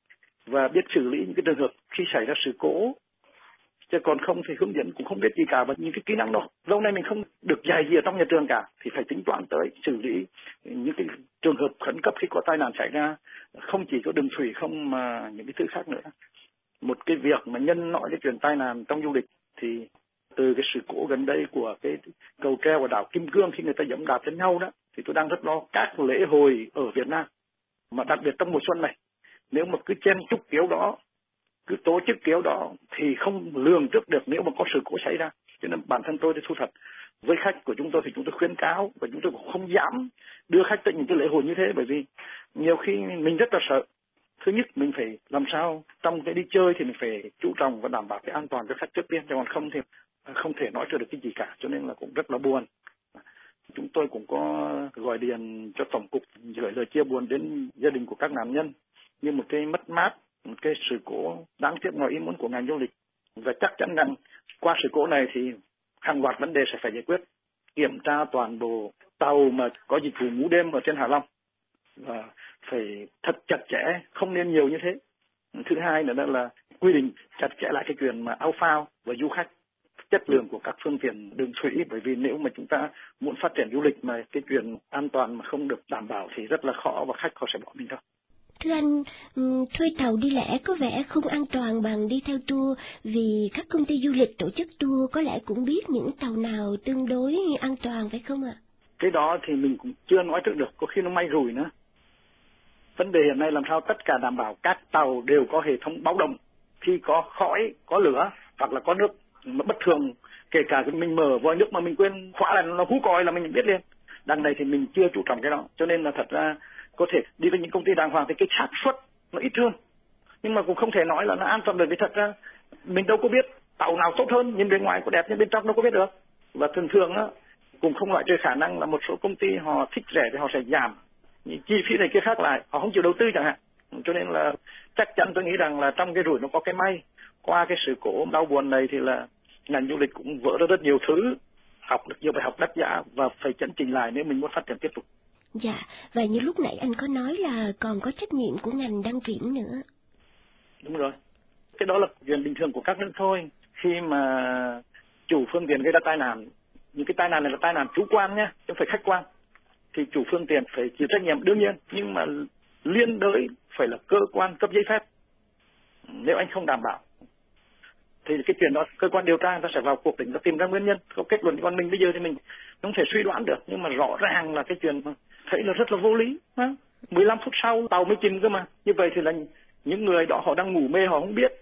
và biết xử lý những cái trường hợp khi xảy ra sự cố. Chứ còn không thì hướng dẫn cũng không biết gì cả, và những cái kỹ năng đó lâu nay mình không được dạy gì ở trong nhà trường cả, thì phải tính toán tới xử lý những cái trường hợp khẩn cấp khi có tai nạn xảy ra, không chỉ có đường thủy không mà những cái thứ khác nữa. Một cái việc mà nhân nói cái chuyện tai nạn trong du lịch thì từ cái sự cố gần đây của cái cầu treo ở đảo Kim Cương khi người ta dẫm đạp trên nhau đó, thì tôi đang rất lo các lễ hội ở Việt Nam, mà đặc biệt trong mùa xuân này, nếu mà cứ chen chúc kiểu đó, cứ tổ chức kiểu đó thì không lường trước được nếu mà có sự cố xảy ra. Cho nên bản thân tôi thì thu thật với khách của chúng tôi thì chúng tôi khuyến cáo, và chúng tôi cũng không dám đưa khách tới những cái lễ hội như thế, bởi vì nhiều khi mình rất là sợ. Thứ nhất, mình phải làm sao trong cái đi chơi thì mình phải chú trọng và đảm bảo cái an toàn cho khách trước tiên, chứ còn không thì không thể nói cho được cái gì cả. Cho nên là cũng rất là buồn. Chúng tôi cũng có gọi điện cho tổng cục gửi lời chia buồn đến gia đình của các nạn nhân như một cái mất mát, một cái sự cố đáng tiếc ngoài ý muốn của ngành du lịch. Và chắc chắn rằng qua sự cố này thì hàng loạt vấn đề sẽ phải giải quyết. Kiểm tra toàn bộ tàu mà có dịch vụ ngủ đêm ở trên Hạ Long, và phải thật chặt chẽ, không nên nhiều như thế. Thứ hai nữa là quy định chặt chẽ lại cái chuyện mà áo phao và du khách chất lượng của các phương tiện đường thủy, bởi vì nếu mà chúng ta muốn phát triển du lịch mà cái chuyện an toàn mà không được đảm bảo thì rất là khó và khách họ sẽ bỏ mình thôi. Thưa anh, thuê tàu đi lẻ có vẻ không an toàn bằng đi theo tour, vì các công ty du lịch tổ chức tour có lẽ cũng biết những tàu nào tương đối an toàn, phải không ạ? Cái đó thì mình cũng chưa nói trước được, có khi nó may rủi nữa. Vấn đề hiện nay làm sao tất cả đảm bảo các tàu đều có hệ thống báo động khi có khói, có lửa hoặc là có nước mà bất thường, kể cả mình mở vòi nước mà mình quên khóa là nó hú còi là mình biết liền. Đằng này thì mình chưa chú trọng cái đó, cho nên là thật ra có thể đi với những công ty đàng hoàng thì cái xác suất nó ít hơn, nhưng mà cũng không thể nói là nó an toàn được, vì thật ra mình đâu có biết tàu nào tốt hơn, nhìn bên ngoài có đẹp nhưng bên trong đâu có biết được. Và thường thường á cũng không loại trừ khả năng là một số công ty họ thích rẻ thì họ sẽ giảm những chi phí này kia khác lại, họ không chịu đầu tư chẳng hạn. Cho nên là chắc chắn tôi nghĩ rằng là trong cái rủi nó có cái may. Qua cái sự cố đau buồn này thì là ngành du lịch cũng vỡ ra rất nhiều thứ, học được nhiều bài học đắt giá và phải chấn chỉnh lại nếu mình muốn phát triển tiếp tục. Dạ, và như lúc nãy anh có nói là còn có trách nhiệm của ngành đăng kiểm nữa. Đúng rồi, cái đó là chuyện bình thường của các nước thôi. Khi mà chủ phương tiện gây ra tai nạn, những cái tai nạn này là tai nạn chủ quan nhé, chứ không phải khách quan, thì chủ phương tiện phải chịu trách nhiệm đương nhiên, nhưng mà liên đới phải là cơ quan cấp giấy phép. Nếu anh không đảm bảo thì cái chuyện đó cơ quan điều tra người ta sẽ vào cuộc để nó tìm ra nguyên nhân, có kết luận. Còn mình bây giờ thì mình không thể suy đoán được, nhưng mà rõ ràng là cái chuyện thấy là rất là vô lý. Ha? mười lăm phút sau tàu mới chìm cơ mà, như vậy thì là những người đó họ đang ngủ mê, họ không biết.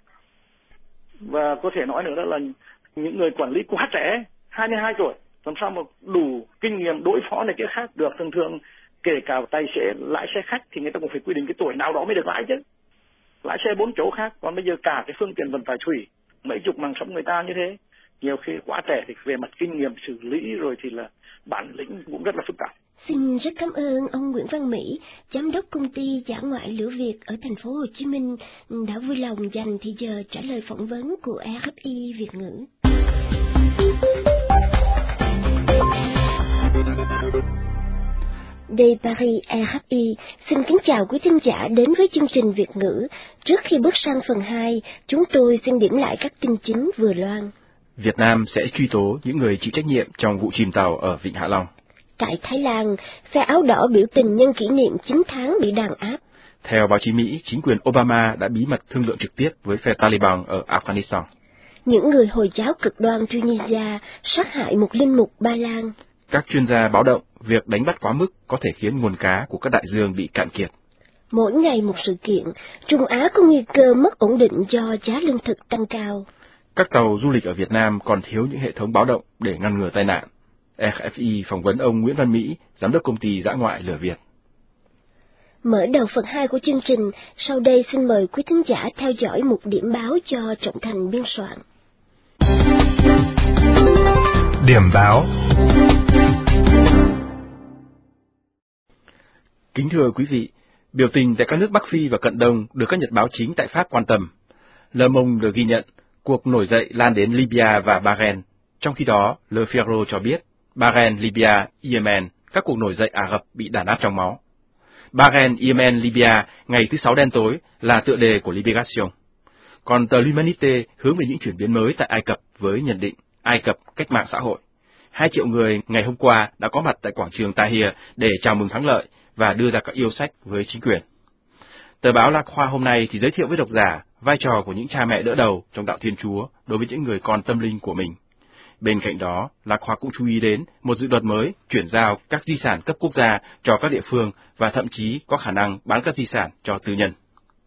Và có thể nói nữa đó là những người quản lý quá trẻ, hai mươi hai tuổi, làm sao mà đủ kinh nghiệm đối phó này kia khác được. Thường thường kể cả tài xế lái xe khách thì người ta cũng phải quy định cái tuổi nào đó mới được lái chứ. Lái xe bốn chỗ khác, còn bây giờ cả cái phương tiện vận tải thủy mấy chục mạng sống người ta như thế, nhiều khi quá trẻ thì về mặt kinh nghiệm xử lý rồi thì là bản lĩnh cũng rất là phức tạp. Xin rất cảm ơn ông Nguyễn Văn Mỹ, giám đốc công ty dã ngoại Lửa Việt ở thành phố Hồ Chí Minh, đã vui lòng dành thì giờ trả lời phỏng vấn của rờ ép i Việt ngữ. Đây Paris rờ ép i, xin kính chào quý thính giả đến với chương trình Việt ngữ. Trước khi bước sang phần hai, chúng tôi xin điểm lại các tin chính vừa loan. Việt Nam sẽ truy tố những người chịu trách nhiệm trong vụ chìm tàu ở Vịnh Hạ Long. Tại Thái Lan, phe áo đỏ biểu tình nhân kỷ niệm chín tháng bị đàn áp. Theo báo chí Mỹ, chính quyền Obama đã bí mật thương lượng trực tiếp với phe Taliban ở Afghanistan. Những người Hồi giáo cực đoan Tunisia sát hại một linh mục Ba Lan. Các chuyên gia báo động việc đánh bắt quá mức có thể khiến nguồn cá của các đại dương bị cạn kiệt. Mỗi ngày một sự kiện, Trung Á có nguy cơ mất ổn định do giá lương thực tăng cao. Các tàu du lịch ở Việt Nam còn thiếu những hệ thống báo động để ngăn ngừa tai nạn. rờ ép i phỏng vấn ông Nguyễn Văn Mỹ, giám đốc công ty dã ngoại Lửa Việt. Mở đầu phần hai của chương trình, sau đây xin mời quý thính giả theo dõi một điểm báo cho Trọng Thành biên soạn. Điểm báo. Kính thưa quý vị, biểu tình tại các nước Bắc Phi và Cận Đông được các nhật báo chính tại Pháp quan tâm. Le Monde được ghi nhận cuộc nổi dậy lan đến Libya và Bahrain. Trong khi đó, Le Figaro cho biết Bahrain, Libya, Yemen, các cuộc nổi dậy Ả Rập bị đàn áp trong máu. Bahrain, Yemen, Libya, ngày thứ Sáu đen tối là tựa đề của Libération. Còn tờ L'Humanité hướng về những chuyển biến mới tại Ai Cập với nhận định Ai Cập cách mạng xã hội. Hai triệu người ngày hôm qua đã có mặt tại quảng trường Tahrir để chào mừng thắng lợi và đưa ra các yêu sách với chính quyền. Tờ báo La Croix hôm nay thì giới thiệu với độc giả vai trò của những cha mẹ đỡ đầu trong đạo Thiên Chúa đối với những người con tâm linh của mình. Bên cạnh đó, La Croix cũng chú ý đến một dự luật mới chuyển giao các di sản cấp quốc gia cho các địa phương và thậm chí có khả năng bán các di sản cho tư nhân.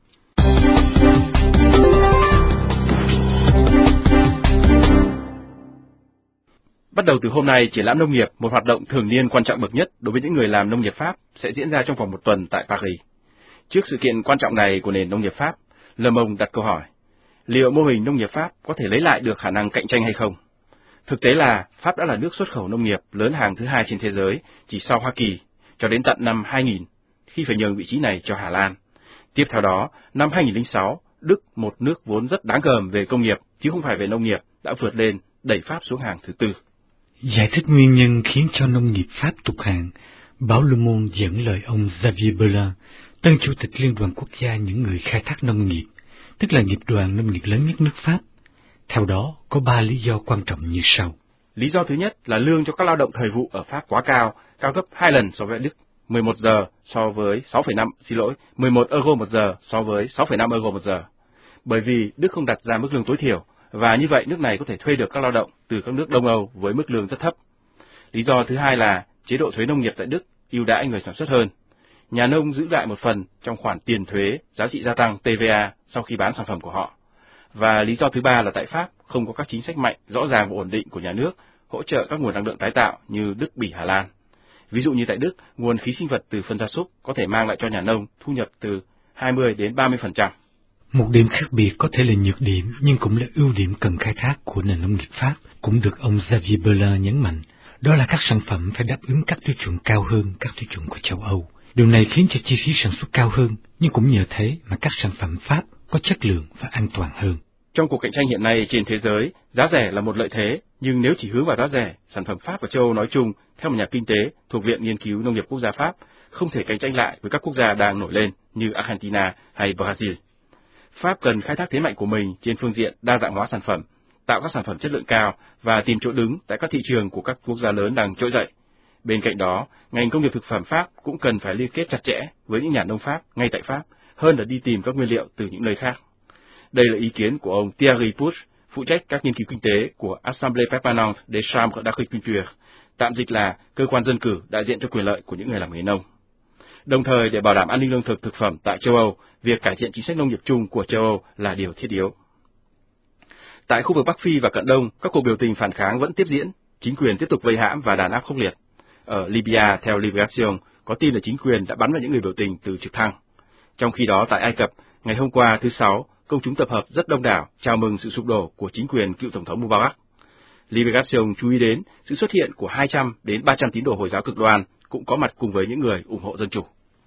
Bắt đầu từ hôm nay, triển lãm nông nghiệp, một hoạt động thường niên quan trọng bậc nhất đối với những người làm nông nghiệp Pháp, sẽ diễn ra trong vòng một tuần tại Paris. Trước sự kiện quan trọng này của nền nông nghiệp Pháp, Le Monde đặt câu hỏi, liệu mô hình nông nghiệp Pháp có thể lấy lại được khả năng cạnh tranh hay không? Thực tế là Pháp đã là nước xuất khẩu nông nghiệp lớn hàng thứ hai trên thế giới, chỉ sau Hoa Kỳ, cho đến tận năm hai nghìn, khi phải nhường vị trí này cho Hà Lan. Tiếp theo đó, năm hai nghìn không trăm lẻ sáu, Đức, một nước vốn rất đáng gờm về công nghiệp, chứ không phải về nông nghiệp, đã vượt lên, đẩy Pháp xuống hàng thứ tư. Giải thích nguyên nhân khiến cho nông nghiệp Pháp tụt hạng, báo Le Monde dẫn lời ông Xavier Berlin, tân chủ tịch Liên đoàn Quốc gia những người khai thác nông nghiệp, tức là nghiệp đoàn nông nghiệp lớn nhất nước Pháp. Theo đó, có ba lý do quan trọng như sau. Lý do thứ nhất là lương cho các lao động thời vụ ở Pháp quá cao, cao gấp hai lần so với Đức, mười một giờ so với sáu phẩy năm, xin lỗi, mười một euro một giờ so với sáu phẩy năm euro một giờ. Bởi vì Đức không đặt ra mức lương tối thiểu, và như vậy nước này có thể thuê được các lao động từ các nước Đông Âu với mức lương rất thấp. Lý do thứ hai là chế độ thuế nông nghiệp tại Đức ưu đãi người sản xuất hơn. Nhà nông giữ lại một phần trong khoản tiền thuế giá trị gia tăng T V A sau khi bán sản phẩm của họ. Và lý do thứ ba là tại Pháp không có các chính sách mạnh, rõ ràng và ổn định của nhà nước hỗ trợ các nguồn năng lượng tái tạo như Đức, Bỉ, Hà Lan. Ví dụ như tại Đức, nguồn khí sinh vật từ phân gia súc có thể mang lại cho nhà nông thu nhập từ hai mươi đến ba mươi phần trăm. Một điểm khác biệt có thể là nhược điểm nhưng cũng là ưu điểm cần khai thác của nền nông nghiệp Pháp, cũng được ông Xavier Berlin nhấn mạnh. Đó là các sản phẩm phải đáp ứng các tiêu chuẩn cao hơn các tiêu chuẩn của châu Âu. Điều này khiến cho chi phí sản xuất cao hơn, nhưng cũng nhờ thế mà các sản phẩm Pháp có chất lượng và an toàn hơn. Trong cuộc cạnh tranh hiện nay trên thế giới, giá rẻ là một lợi thế, nhưng nếu chỉ hướng vào giá rẻ, sản phẩm Pháp và châu Âu nói chung, theo một nhà kinh tế thuộc Viện Nghiên cứu Nông nghiệp Quốc gia Pháp, không thể cạnh tranh lại với các quốc gia đang nổi lên như Argentina hay Brazil. Pháp cần khai thác thế mạnh của mình trên phương diện đa dạng hóa sản phẩm, tạo các sản phẩm chất lượng cao và tìm chỗ đứng tại các thị trường của các quốc gia lớn đang trỗi dậy. Bên cạnh đó, ngành công nghiệp thực phẩm Pháp cũng cần phải liên kết chặt chẽ với những nhà nông Pháp ngay tại Pháp, hơn là đi tìm các nguyên liệu từ những nơi khác. Đây là ý kiến của ông Thierry Puch, phụ trách các nghiên cứu kinh tế của Assemblée Permanente des Chambres d'Agriculture, tạm dịch là cơ quan dân cử đại diện cho quyền lợi của những người làm nghề nông. Đồng thời, để bảo đảm an ninh lương thực thực phẩm tại châu Âu, việc cải thiện chính sách nông nghiệp chung của châu Âu là điều thiết yếu. Tại khu vực Bắc Phi và Cận Đông, các cuộc biểu tình phản kháng vẫn tiếp diễn, chính quyền tiếp tục vây hãm và đàn áp khốc liệt. Ở Libya, theo Libération, có tin là chính quyền đã bắn vào những người biểu tình từ trực thăng. Trong khi đó, tại Ai Cập, ngày hôm qua thứ Sáu, công chúng tập hợp rất đông đảo chào mừng sự sụp đổ của chính quyền cựu tổng thống Mubarak. Libération chú ý đến sự xuất hiện của hai trăm đến ba trăm tín đồ Hồi giáo cực đoan cũng có mặt cùng với những người ủng hộ dân chủ.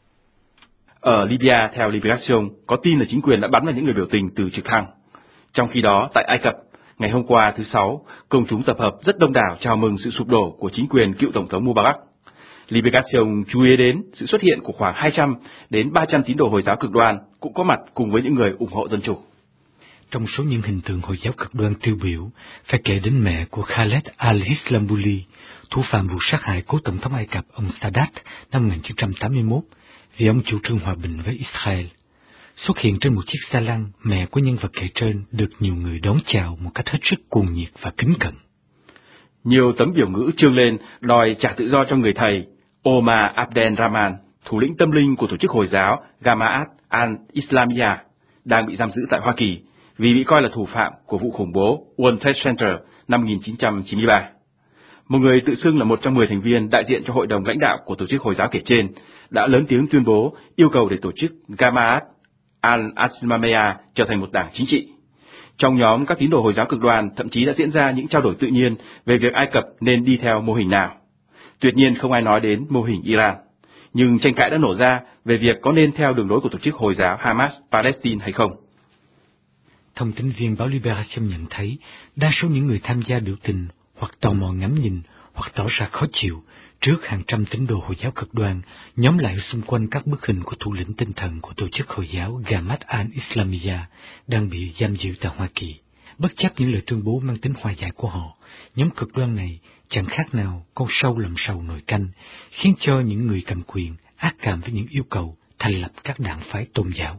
Ở Libya, theo Libération, có tin là chính quyền đã bắn vào những người biểu tình từ trực thăng. Trong khi đó, tại Ai Cập, ngày hôm qua thứ Sáu, công chúng tập hợp rất đông đảo chào mừng sự sụp đổ của chính quyền cựu tổng thống Mubarak. Libération chú ý đến sự xuất hiện của khoảng hai trăm đến ba trăm tín đồ Hồi giáo cực đoan cũng có mặt cùng với những người ủng hộ dân chủ. Trong số những hình tượng Hồi giáo cực đoan tiêu biểu, phải kể đến mẹ của Khaled al-Islambouli, thủ phạm vụ sát hại cố tổng thống Ai Cập ông Sadat năm một nghìn chín trăm tám mươi mốt vì ông chủ trương hòa bình với Israel. Xuất hiện trên một chiếc xa lăng, mẹ của nhân vật kể trên được nhiều người đón chào một cách hết sức cuồng nhiệt và kính cẩn. Nhiều tấm biểu ngữ trương lên đòi trả tự do cho người thầy Omar Abdel Rahman, thủ lĩnh tâm linh của tổ chức Hồi giáo Jamaat al-Islamiyah, đang bị giam giữ tại Hoa Kỳ vì bị coi là thủ phạm của vụ khủng bố World Trade Center năm một nghìn chín trăm chín mươi ba. Một người tự xưng là một trong mười thành viên đại diện cho hội đồng lãnh đạo của tổ chức Hồi giáo kể trên đã lớn tiếng tuyên bố yêu cầu để tổ chức Jamaat al-Islamiyah trở thành một đảng chính trị. Trong nhóm các tín đồ Hồi giáo cực đoan thậm chí đã diễn ra những trao đổi tự nhiên về việc Ai Cập nên đi theo mô hình nào. Tuyệt nhiên không ai nói đến mô hình Iran, nhưng tranh cãi đã nổ ra về việc có nên theo đường lối của tổ chức Hồi giáo Hamas Palestine hay không. Thông tin viên báo Libération nhận thấy, đa số những người tham gia biểu tình hoặc tò mò ngắm nhìn hoặc tỏ ra khó chịu trước hàng trăm tín đồ Hồi giáo cực đoan nhóm lại xung quanh các bức hình của thủ lĩnh tinh thần của tổ chức Hồi giáo Jamaat al-Islamiyah đang bị giam giữ tại Hoa Kỳ. Bất chấp những lời tuyên bố mang tính hòa giải của họ, nhóm cực đoan này chẳng khác nào con sâu làm sầu nồi canh, khiến cho những người cầm quyền ác cảm với những yêu cầu thành lập các đảng phái tôn giáo.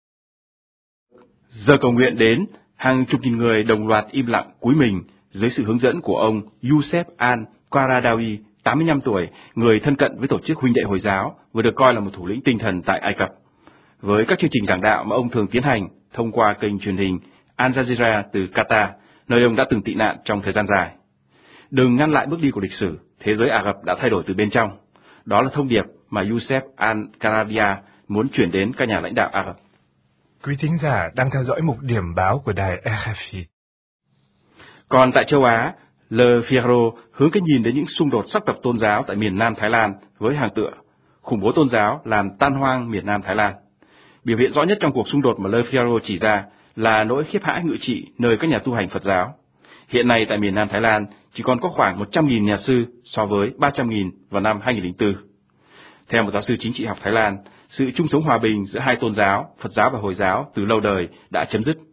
Giờ cầu nguyện đến, hàng chục nghìn người đồng loạt im lặng cúi mình dưới sự hướng dẫn của ông Youssef al-Qaradawi, tám mươi lăm tuổi, người thân cận với tổ chức Huynh đệ Hồi giáo, vừa được coi là một thủ lĩnh tinh thần tại Ai Cập. Với các chương trình giảng đạo mà ông thường tiến hành thông qua kênh truyền hình Al Jazeera từ Qatar, nơi ông đã từng tị nạn trong thời gian dài. Đừng ngăn lại bước đi của lịch sử, thế giới Ả Rập đã thay đổi từ bên trong. Đó là thông điệp mà Youssef al-Qaradawi muốn chuyển đến các nhà lãnh đạo Ả Rập. Quý thính giả đang theo dõi mục điểm báo của đài R F I. Còn tại châu Á, Le Figaro hướng cái nhìn đến những xung đột sắc tộc tôn giáo tại miền Nam Thái Lan với hàng tựa khủng bố tôn giáo làm tan hoang miền Nam Thái Lan. Biểu hiện rõ nhất trong cuộc xung đột mà Le Figaro chỉ ra là nỗi khiếp hãi ngự trị nơi các nhà tu hành Phật giáo. Hiện nay tại miền Nam Thái Lan chỉ còn có khoảng một trăm nghìn nhà sư so với ba trăm nghìn vào năm hai nghìn không trăm lẻ bốn. Theo một giáo sư chính trị học Thái Lan, sự chung sống hòa bình giữa hai tôn giáo, Phật giáo và Hồi giáo từ lâu đời đã chấm dứt.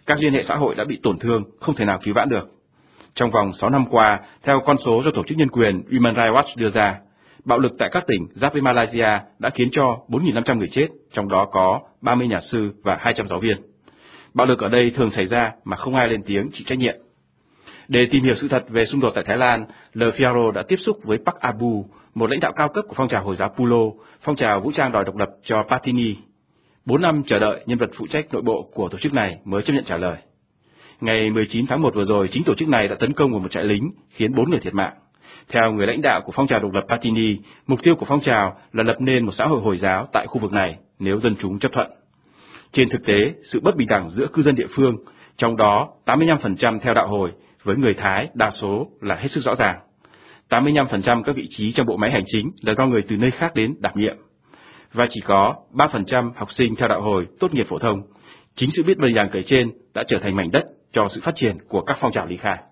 Các liên hệ xã hội đã bị tổn thương, không thể nào cứu vãn được. Trong vòng sáu năm qua, theo con số do Tổ chức Nhân quyền Human Rights Watch đưa ra, bạo lực tại các tỉnh giáp với Malaysia đã khiến cho bốn nghìn năm trăm người chết, trong đó có ba mươi nhà sư và hai trăm giáo viên. Bạo lực ở đây thường xảy ra mà không ai lên tiếng chịu trách nhiệm. Để tìm hiểu sự thật về xung đột tại Thái Lan, Le Figaro đã tiếp xúc với Park Abu, một lãnh đạo cao cấp của phong trào Hồi giáo Pulo, phong trào vũ trang đòi độc lập cho Patini. Bốn năm chờ đợi, nhân vật phụ trách nội bộ của tổ chức này mới chấp nhận trả lời. Ngày mười chín tháng một vừa rồi, chính tổ chức này đã tấn công vào một trại lính, khiến bốn người thiệt mạng. Theo người lãnh đạo của phong trào độc lập Patini, mục tiêu của phong trào là lập nên một xã hội Hồi giáo tại khu vực này nếu dân chúng chấp thuận. Trên thực tế, sự bất bình đẳng giữa cư dân địa phương, trong đó tám mươi lăm phần trăm theo đạo Hồi, với người Thái đa số là hết sức rõ ràng. tám mươi lăm phần trăm các vị trí trong bộ máy hành chính là do người từ nơi khác đến đảm nhiệm. Và chỉ có ba phần trăm học sinh theo đạo Hồi tốt nghiệp phổ thông. Chính sự biết bình đẳng kể trên đã trở thành mảnh đất cho sự phát triển của các phong trào ly khai.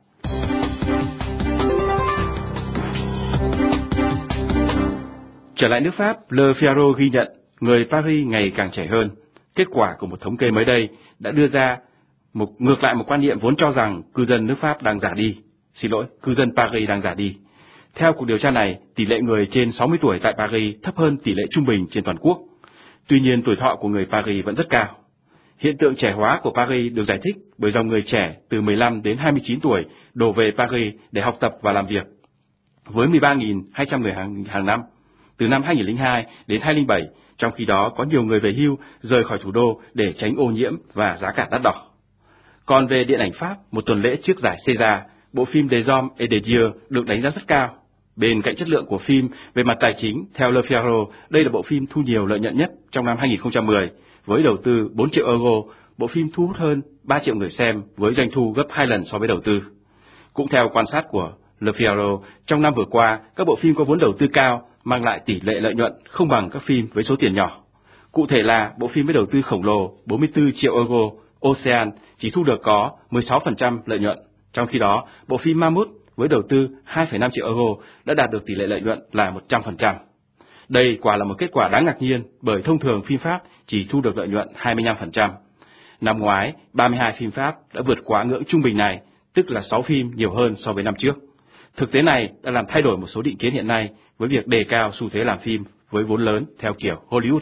Trở lại nước Pháp, Le Figaro ghi nhận người Paris ngày càng trẻ hơn. Kết quả của một thống kê mới đây đã đưa ra một, ngược lại một quan niệm vốn cho rằng cư dân nước Pháp đang già đi. Xin lỗi, cư dân Paris đang già đi. Theo cuộc điều tra này, tỷ lệ người trên sáu mươi tuổi tại Paris thấp hơn tỷ lệ trung bình trên toàn quốc. Tuy nhiên, tuổi thọ của người Paris vẫn rất cao. Hiện tượng trẻ hóa của Paris được giải thích bởi dòng người trẻ từ mười lăm đến hai mươi chín tuổi đổ về Paris để học tập và làm việc, với mười ba nghìn hai trăm người hàng, hàng năm, từ năm hai nghìn không trăm lẻ hai đến hai nghìn không trăm lẻ bảy, trong khi đó có nhiều người về hưu rời khỏi thủ đô để tránh ô nhiễm và giá cả đắt đỏ. Còn về điện ảnh Pháp, một tuần lễ trước giải César, bộ phim Des Hommes et des Dieux được đánh giá rất cao. Bên cạnh chất lượng của phim, về mặt tài chính, theo Le Figaro, đây là bộ phim thu nhiều lợi nhuận nhất trong năm hai nghìn không trăm mười. Với đầu tư bốn triệu euro, bộ phim thu hút hơn ba triệu người xem với doanh thu gấp hai lần so với đầu tư. Cũng theo quan sát của Le Figaro, trong năm vừa qua, các bộ phim có vốn đầu tư cao mang lại tỷ lệ lợi nhuận không bằng các phim với số tiền nhỏ. Cụ thể là bộ phim với đầu tư khổng lồ bốn mươi tư triệu euro, Ocean chỉ thu được có mười sáu phần trăm lợi nhuận. Trong khi đó, bộ phim Mammoth với đầu tư hai phẩy năm triệu euro đã đạt được tỷ lệ lợi nhuận là một trăm phần trăm. Đây quả là một kết quả đáng ngạc nhiên bởi thông thường phim Pháp chỉ thu được lợi nhuận hai mươi lăm phần trăm. Năm ngoái, ba mươi hai phim Pháp đã vượt quá ngưỡng trung bình này, tức là sáu phim nhiều hơn so với năm trước. Thực tế này đã làm thay đổi một số định kiến hiện nay với việc đề cao xu thế làm phim với vốn lớn theo kiểu Hollywood.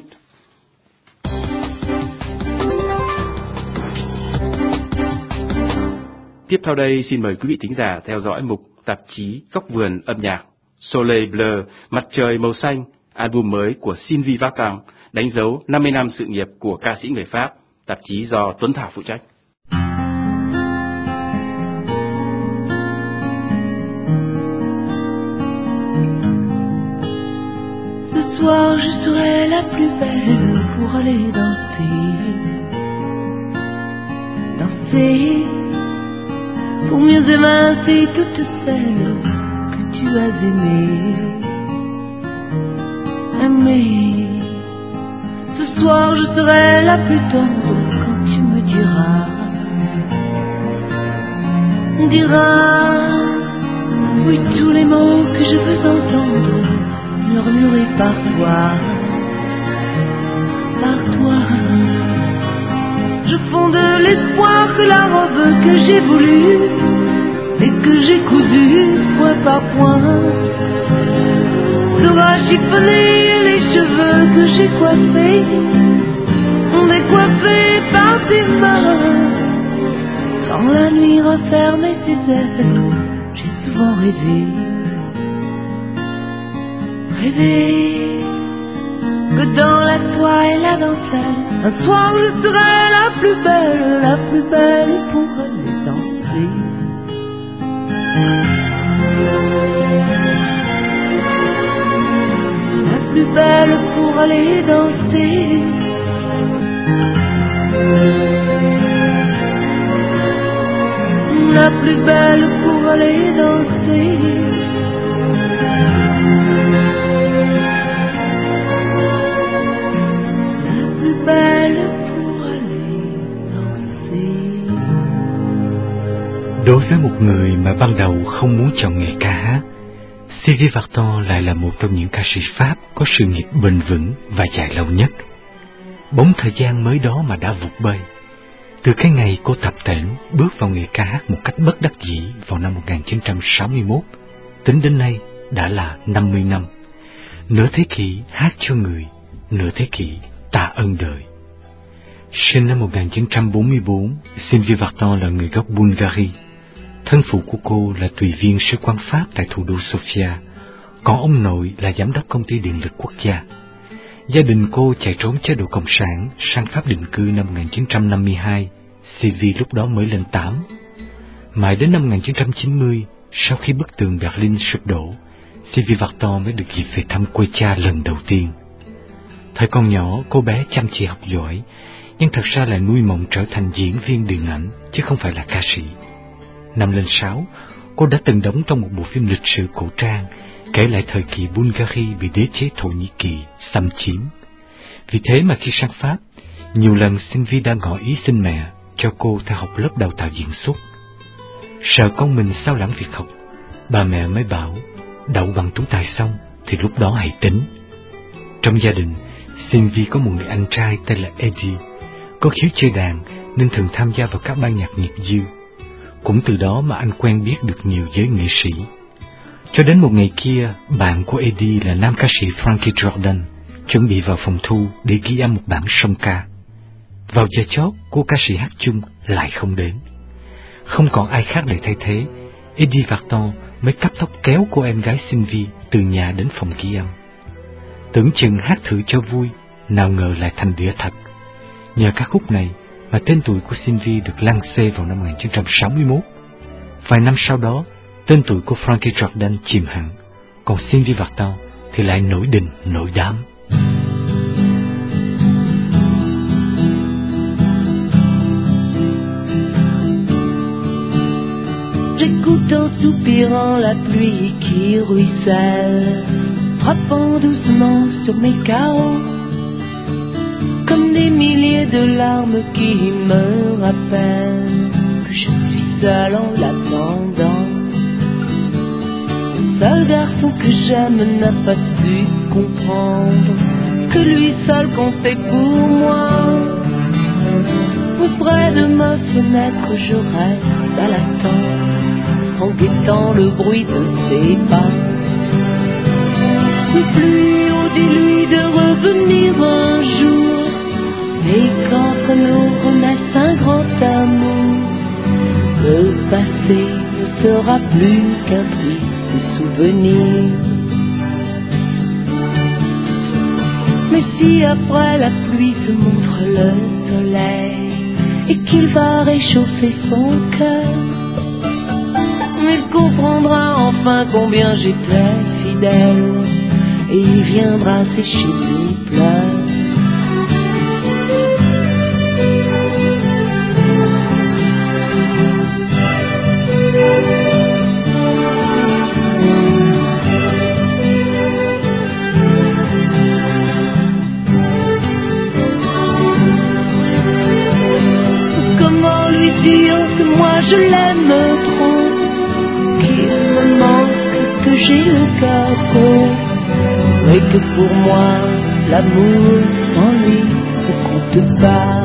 Tiếp theo đây xin mời quý vị thính giả theo dõi mục tạp chí Góc vườn âm nhạc Soleil Bleu, Mặt trời màu xanh, album mới của Sylvie Vartan, đánh dấu năm mươi năm sự nghiệp của ca sĩ người Pháp, tạp chí do Tuấn Thảo phụ trách. Ce soir je serai la plus belle pour aller danser, danser, pour mieux évincer toutes celles que tu as aimées, aimées. Ce soir je serai la plus tendre quand tu me diras, diras, oui tous les mots que je veux entendre, murmurés par toi, par toi. Je fonde de l'espoir que la robe que j'ai voulue et que j'ai cousue point par point sera chiffonnée, les cheveux que j'ai coiffés décoiffés par tes mains. Quand la nuit refermait ses ailes, j'ai souvent rêvé, rêvé que dans la soie et la dentelle, un soir je serai la plus belle, la plus belle pour aller danser. La plus belle pour aller danser. La plus belle pour aller danser. Đối với một người mà ban đầu không muốn chọn nghề ca hát, Sylvie Vartan lại là một trong những ca sĩ Pháp có sự nghiệp bền vững và dài lâu nhất. Bóng thời gian mới đó mà đã vụt bay. Từ cái ngày cô tập tễnh bước vào nghề ca hát một cách bất đắc dĩ vào năm một nghìn chín trăm sáu mươi mốt, tính đến nay đã là năm mươi năm. Nửa thế kỷ hát cho người, nửa thế kỷ tạ ơn đời. Sinh năm một nghìn chín trăm bốn mươi tư, Sylvie Vartan là người gốc Bulgarie. Thân phụ của cô là tùy viên sứ quán Pháp tại thủ đô Sofia, còn ông nội là giám đốc công ty điện lực quốc gia. Gia đình cô chạy trốn chế độ cộng sản sang Pháp định cư năm một nghìn chín trăm năm mươi hai, Sylvie lúc đó mới lên tám. Mãi đến năm một nghìn chín trăm chín mươi, sau khi bức tường Berlin sụp đổ, Sylvie Vartan mới được dịp về thăm quê cha lần đầu tiên. Thời còn nhỏ, cô bé chăm chỉ học giỏi, nhưng thật ra là nuôi mộng trở thành diễn viên điện ảnh, chứ không phải là ca sĩ. Năm lên sáu, cô đã từng đóng trong một bộ phim lịch sử cổ trang, kể lại thời kỳ Bulgaria bị đế chế Thổ Nhĩ Kỳ xâm chiếm. Vì thế mà khi sang Pháp, nhiều lần Sylvie đã ngỏ ý xin mẹ cho cô theo học lớp đào tạo diễn xuất. Sợ con mình sao lãng việc học, bà mẹ mới bảo đậu bằng tú tài xong thì lúc đó hãy tính. Trong gia đình, Sylvie có một người anh trai tên là Eddie, có khiếu chơi đàn nên thường tham gia vào các ban nhạc nghiệp dư. Cũng từ đó mà anh quen biết được nhiều giới nghệ sĩ. Cho đến một ngày kia, bạn của Eddie là nam ca sĩ Frankie Jordan chuẩn bị vào phòng thu để ghi âm một bản song ca. Vào giờ chót, cô ca sĩ hát chung lại không đến. Không còn ai khác để thay thế, Eddie Vartan mới cấp tốc kéo cô em gái Sylvie từ nhà đến phòng ghi âm. Tưởng chừng hát thử cho vui, nào ngờ lại thành đĩa thật. Nhờ ca khúc này mà tên tuổi của Sylvie được lăng xê vào năm một nghìn chín trăm sáu mươi mốt. Vài năm sau đó, tên tuổi của Frankie Jordan chìm hẳn, còn Sylvie Vartan thì lại nổi đình nổi đám. J'écoute en soupirant la pluie qui ruisselle, frappant doucement sur mes carreaux, comme des milliers de larmes qui me rappellent que je suis seul en l'attendant. Le seul garçon que j'aime n'a pas su comprendre que lui seul comptait pour moi. Auprès de ma fenêtre, je reste à l'attendre, en guettant le bruit de ses pas. Ne plus on dit lui de revenir un jour, et qu'entre nous renaisse un grand amour. Le passé ne sera plus qu'un triste souvenir. Mais si après la pluie se montre le soleil, et qu'il va réchauffer son cœur, il comprendra enfin combien j'étais fidèle, et il viendra sécher mes pleurs. Comment lui dire que moi je l'aime trop, qu'il me manque, que j'ai le cœur gros, et que pour moi l'amour sans lui ne compte pas.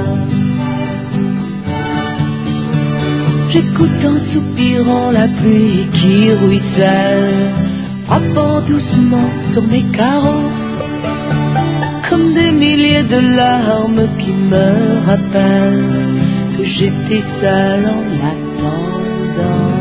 J'écoute en soupirant la pluie qui ruisselle, frappant doucement sur mes carreaux, comme des milliers de larmes qui me rappellent que j'étais seul en l'attendant.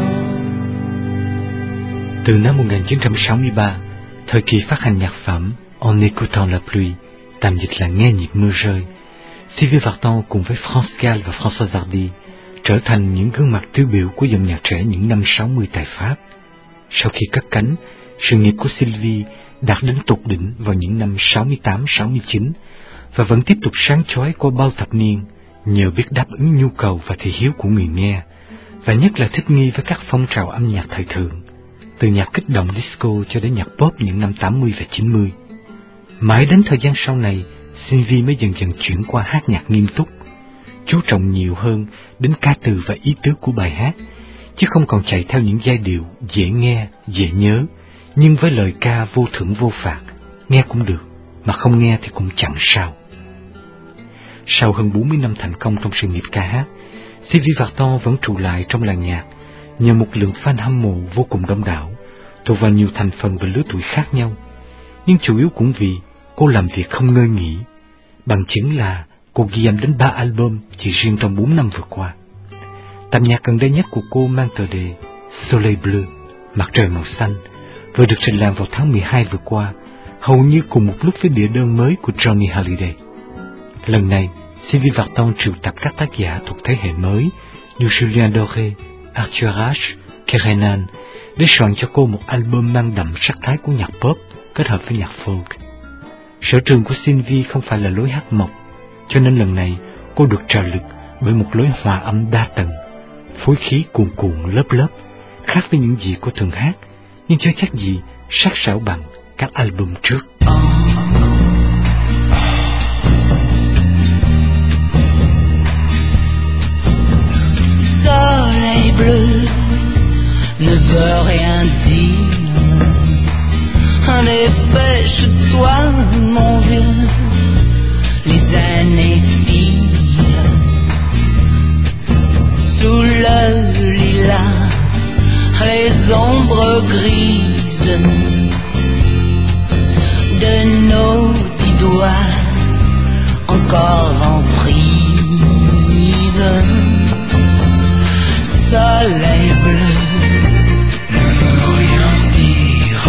Từ năm một nghìn chín trăm sáu mươi ba, thời kỳ phát hành nhạc phẩm En écoutant la pluie, tạm dịch là nghe nhịp mưa rơi, Sylvie Vartan cùng với France Gall và François Hardy trở thành những gương mặt tiêu biểu của dòng nhạc trẻ những năm sáu mươi tại Pháp. Sau khi cất cánh, sự nghiệp của Sylvie đạt đến tột đỉnh vào những năm sáu mươi tám sáu mươi chín và vẫn tiếp tục sáng chói qua bao thập niên nhờ biết đáp ứng nhu cầu và thị hiếu của người nghe, và nhất là thích nghi với các phong trào âm nhạc thời thượng, từ nhạc kích động disco cho đến nhạc pop những năm tám mươi và chín mươi. Mãi đến thời gian sau này, Sylvie mới dần dần chuyển qua hát nhạc nghiêm túc, chú trọng nhiều hơn đến ca từ và ý tứ của bài hát, chứ không còn chạy theo những giai điệu dễ nghe, dễ nhớ, nhưng với lời ca vô thưởng vô phạt, nghe cũng được, mà không nghe thì cũng chẳng sao. Sau hơn bốn mươi năm thành công trong sự nghiệp ca hát, Sylvie Vartan vẫn trụ lại trong làng nhạc nhờ một lượng fan hâm mộ vô cùng đông đảo, thuộc vào nhiều thành phần và lứa tuổi khác nhau, nhưng chủ yếu cũng vì cô làm việc không ngơi nghỉ. Bằng chứng là cô ghi âm đến ba album chỉ riêng trong bốn năm vừa qua. Tập nhạc gần đây nhất của cô mang tựa đề Soleil Bleu, mặt trời màu xanh, vừa được trình làng vào tháng mười hai vừa qua, hầu như cùng một lúc với đĩa đơn mới của Johnny Hallyday. Lần này, Sylvie Vartan triệu tập các tác giả thuộc thế hệ mới như Julien Doré, Arthur Ashe, Kerenan để soạn cho cô một album mang đậm sắc thái của nhạc pop kết hợp với nhạc folk. Sở trường của Sylvie không phải là lối hát mộc, cho nên lần này cô được trợ lực bởi một lối hòa âm đa tầng, phối khí cuồn cuộn lớp lớp, khác với những gì cô thường hát, nhưng chưa chắc gì sắc sảo bằng các album trước. Soleil bleu ne veut rien dire. En effet, je dois mon vieux, les années filent sous le lilas, les ombres grises de nos dix doigts encore en prise. Soleil bleu ne veut rien dire.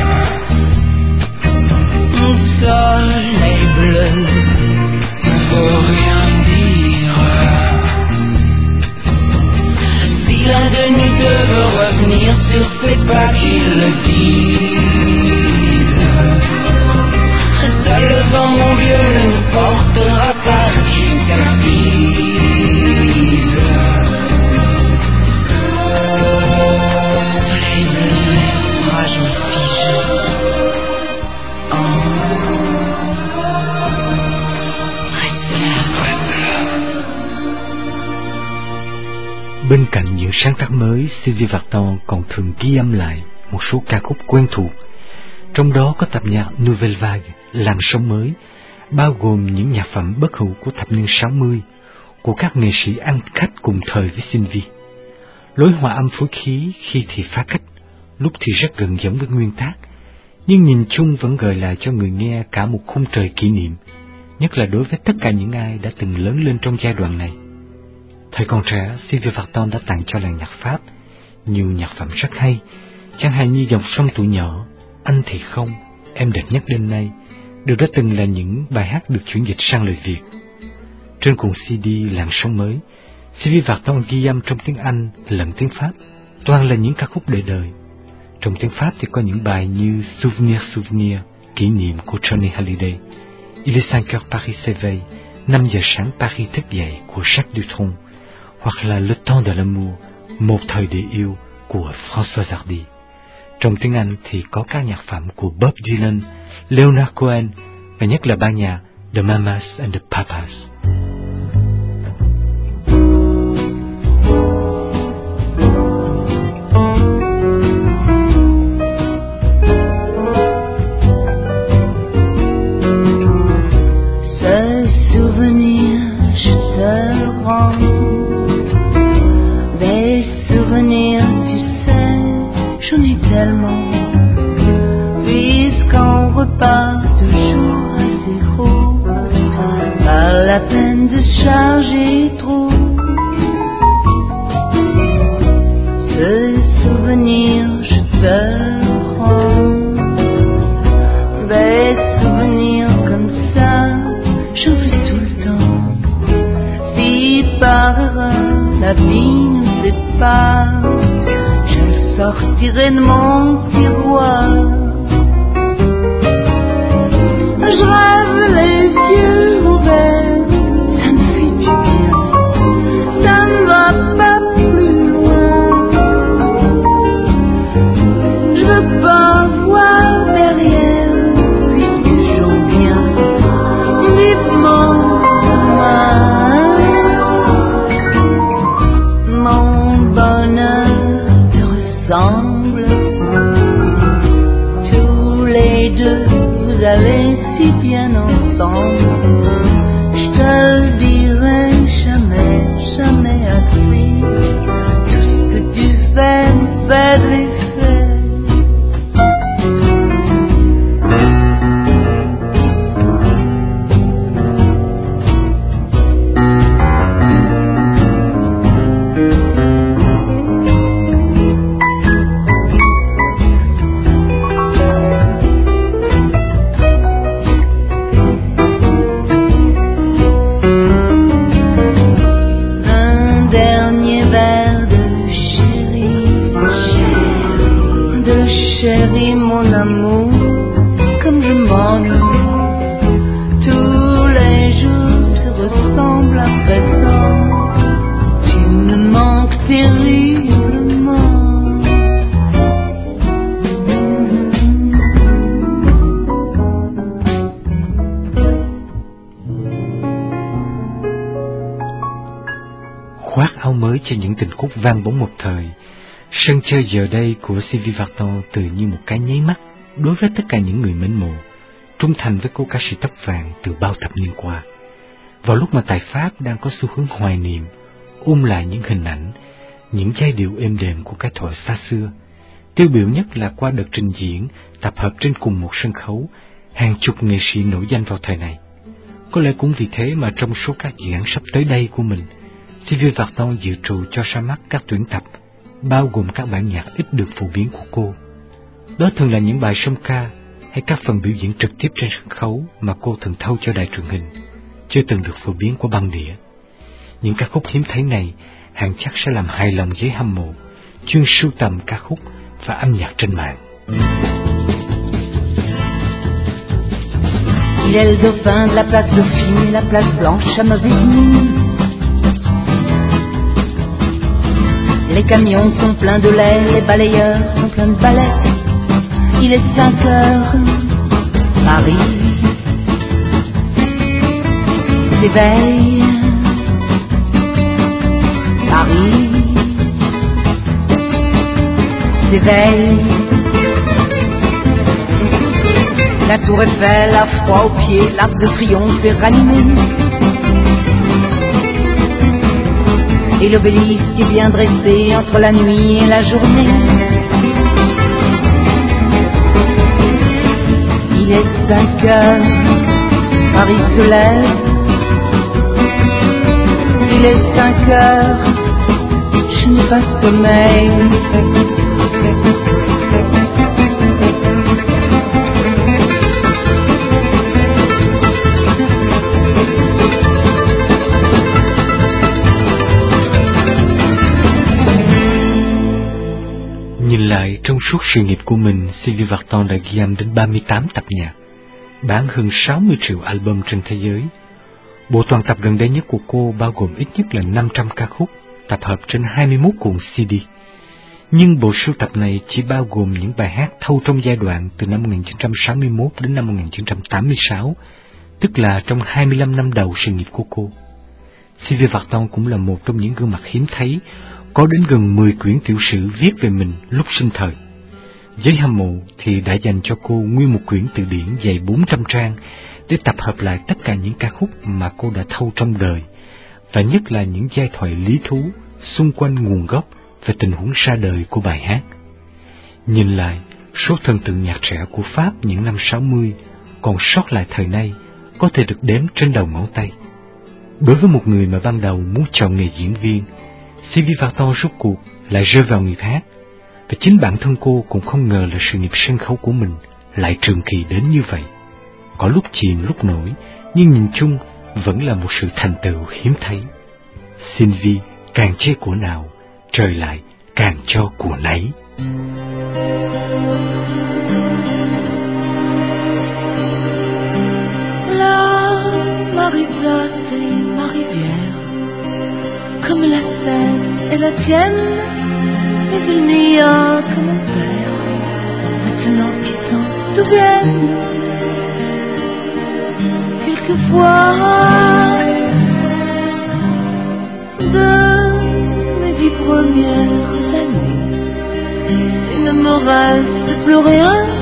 Soleil bleu ne veut rien dire. Si l'un de nous deux veut revenir sur ses pas, qu'il le dise. Seul le vent, mon vieux, ne nous portera pas jusqu'à la bise. Soleil bleu, orage me fige. Bên cạnh những sáng tác mới, Sylvie Vartan còn thường ghi âm lại một số ca khúc quen thuộc. Trong đó có tập nhạc Nouvelle Vague, làn sóng mới, bao gồm những nhạc phẩm bất hủ của thập niên sáu mươi, của các nghệ sĩ ăn khách cùng thời với Sylvie. Lối hòa âm phối khí khi thì phá cách, lúc thì rất gần giống với nguyên tác, nhưng nhìn chung vẫn gợi lại cho người nghe cả một khung trời kỷ niệm, nhất là đối với tất cả những ai đã từng lớn lên trong giai đoạn này. Thời còn trẻ, Sylvie Vartan đã tặng cho làng nhạc Pháp nhiều nhạc phẩm rất hay, chẳng hạn như Dòng sông tuổi nhỏ, Anh thì không, Em đẹp nhất đêm nay, đều đã từng là những bài hát được chuyển dịch sang lời Việt. Trên cuộn xê đê Làn sóng mới, Sylvie Vartan ghi âm trong tiếng Anh lẫn tiếng Pháp, toàn là những ca khúc để đời. Trong tiếng Pháp thì có những bài như Souvenir Souvenir, kỷ niệm của Johnny Hallyday, Il est cinq heures Paris s'éveille, năm giờ sáng Paris thức dậy của Jacques Dutronc, hoặc là Le temps de l'amour, một thời để yêu của François Hardy. Trong tiếng Anh thì có các nhạc phẩm của Bob Dylan, Leonard Cohen và nhất là ban nhạc The Mamas and the Papas. Puisqu'on repart toujours à zéro, pas la peine de charger trop. Ce souvenir, je te le rends. Des souvenirs comme ça, j'en veux tout le temps. Si par erreur la vie nous sépare, je le sortirai de mon tiroir. Je rêve les yeux ouverts, ça me fait du bien, ça ne va pas plus loin. Je veux pas voir derrière, puisque je reviens vivement demain. Mon bonheur te ressemble, tous les deux vous allez si bien ensemble, je te mon amour, comme je m'ennuie. Tous les jours se ressemblent à présent. Tu me manques terriblement. Khoác áo mới cho những tình khúc vang bóng một thời, sân chơi giờ đây của Sylvie Vartan tự như một cái nháy mắt đối với tất cả những người mến mộ, trung thành với cô ca sĩ tóc vàng từ bao thập niên qua. Vào lúc mà tài Pháp đang có xu hướng hoài niệm, ôn lại những hình ảnh, những giai điệu êm đềm của cái thời xa xưa, tiêu biểu nhất là qua đợt trình diễn tập hợp trên cùng một sân khấu hàng chục nghệ sĩ nổi danh vào thời này. Có lẽ cũng vì thế mà trong số các dự án sắp tới đây của mình, Sylvie Vartan dự trù cho ra mắt các tuyển tập, bao gồm các bản nhạc ít được phổ biến của cô. Đó thường là những bài song ca hay các phần biểu diễn trực tiếp trên sân khấu mà cô thường thâu cho đài truyền hình, chưa từng được phổ biến qua băng đĩa. Những ca khúc hiếm thấy này hẳn chắc sẽ làm hài lòng giới hâm mộ chuyên sưu tầm ca khúc và âm nhạc trên mạng. Il est le dauphin de la place Dauphine, la place Blanche à mauvaise mine. Les camions sont pleins de lait, les balayeurs sont pleins de balais. Il est cinq heures, Paris s'éveille. Paris s'éveille. La tour Eiffel a froid aux pieds, l'Arc de Triomphe est ranimé. Et l'obélisque est bien dressé entre la nuit et la journée. Il est cinq heures, Paris se lève. Il est cinq heures, je n'ai pas sommeil. Nhìn lại, trong suốt sự nghiệp của mình, Sylvie Vartan đã ghi âm đến ba mươi tám tập nhạc, bán hơn sáu mươi triệu album trên thế giới. Bộ toàn tập gần đây nhất của cô bao gồm ít nhất là năm trăm ca khúc, tập hợp trên hai mươi mốt cuộn xê đê. Nhưng bộ sưu tập này chỉ bao gồm những bài hát thâu trong giai đoạn từ năm một nghìn chín trăm sáu mươi mốt đến năm một nghìn chín trăm tám mươi sáu, tức là trong hai mươi lăm năm đầu sự nghiệp của cô. Sylvie Vartan cũng là một trong những gương mặt hiếm thấy, có đến gần mười quyển tiểu sử viết về mình lúc sinh thời. Giới hâm mộ thì đã dành cho cô nguyên một quyển từ điển dày bốn trăm trang để tập hợp lại tất cả những ca khúc mà cô đã thâu trong đời, và nhất là những giai thoại lý thú xung quanh nguồn gốc và tình huống ra đời của bài hát. Nhìn lại, số thần tượng nhạc trẻ của Pháp những năm sáu mươi còn sót lại thời nay có thể được đếm trên đầu ngón tay. Đối với một người mà ban đầu muốn chọn nghề diễn viên, Sylvie Vartan rốt cuộc lại rơi vào nghiệp hát, và chính bản thân cô cũng không ngờ là sự nghiệp sân khấu của mình lại trường kỳ đến như vậy. Có lúc chìm lúc nổi, nhưng nhìn chung vẫn là một sự thành tựu hiếm thấy. Sylvie càng chê của nào, trời lại càng cho của nấy. Là, ma rivière, c'est ma rivière, comme la Seine et la tienne, mais il n'y a que mon père, maintenant qui s'en souvienne. Quelquefois, de mes dix premières années, il ne me reste plus rien.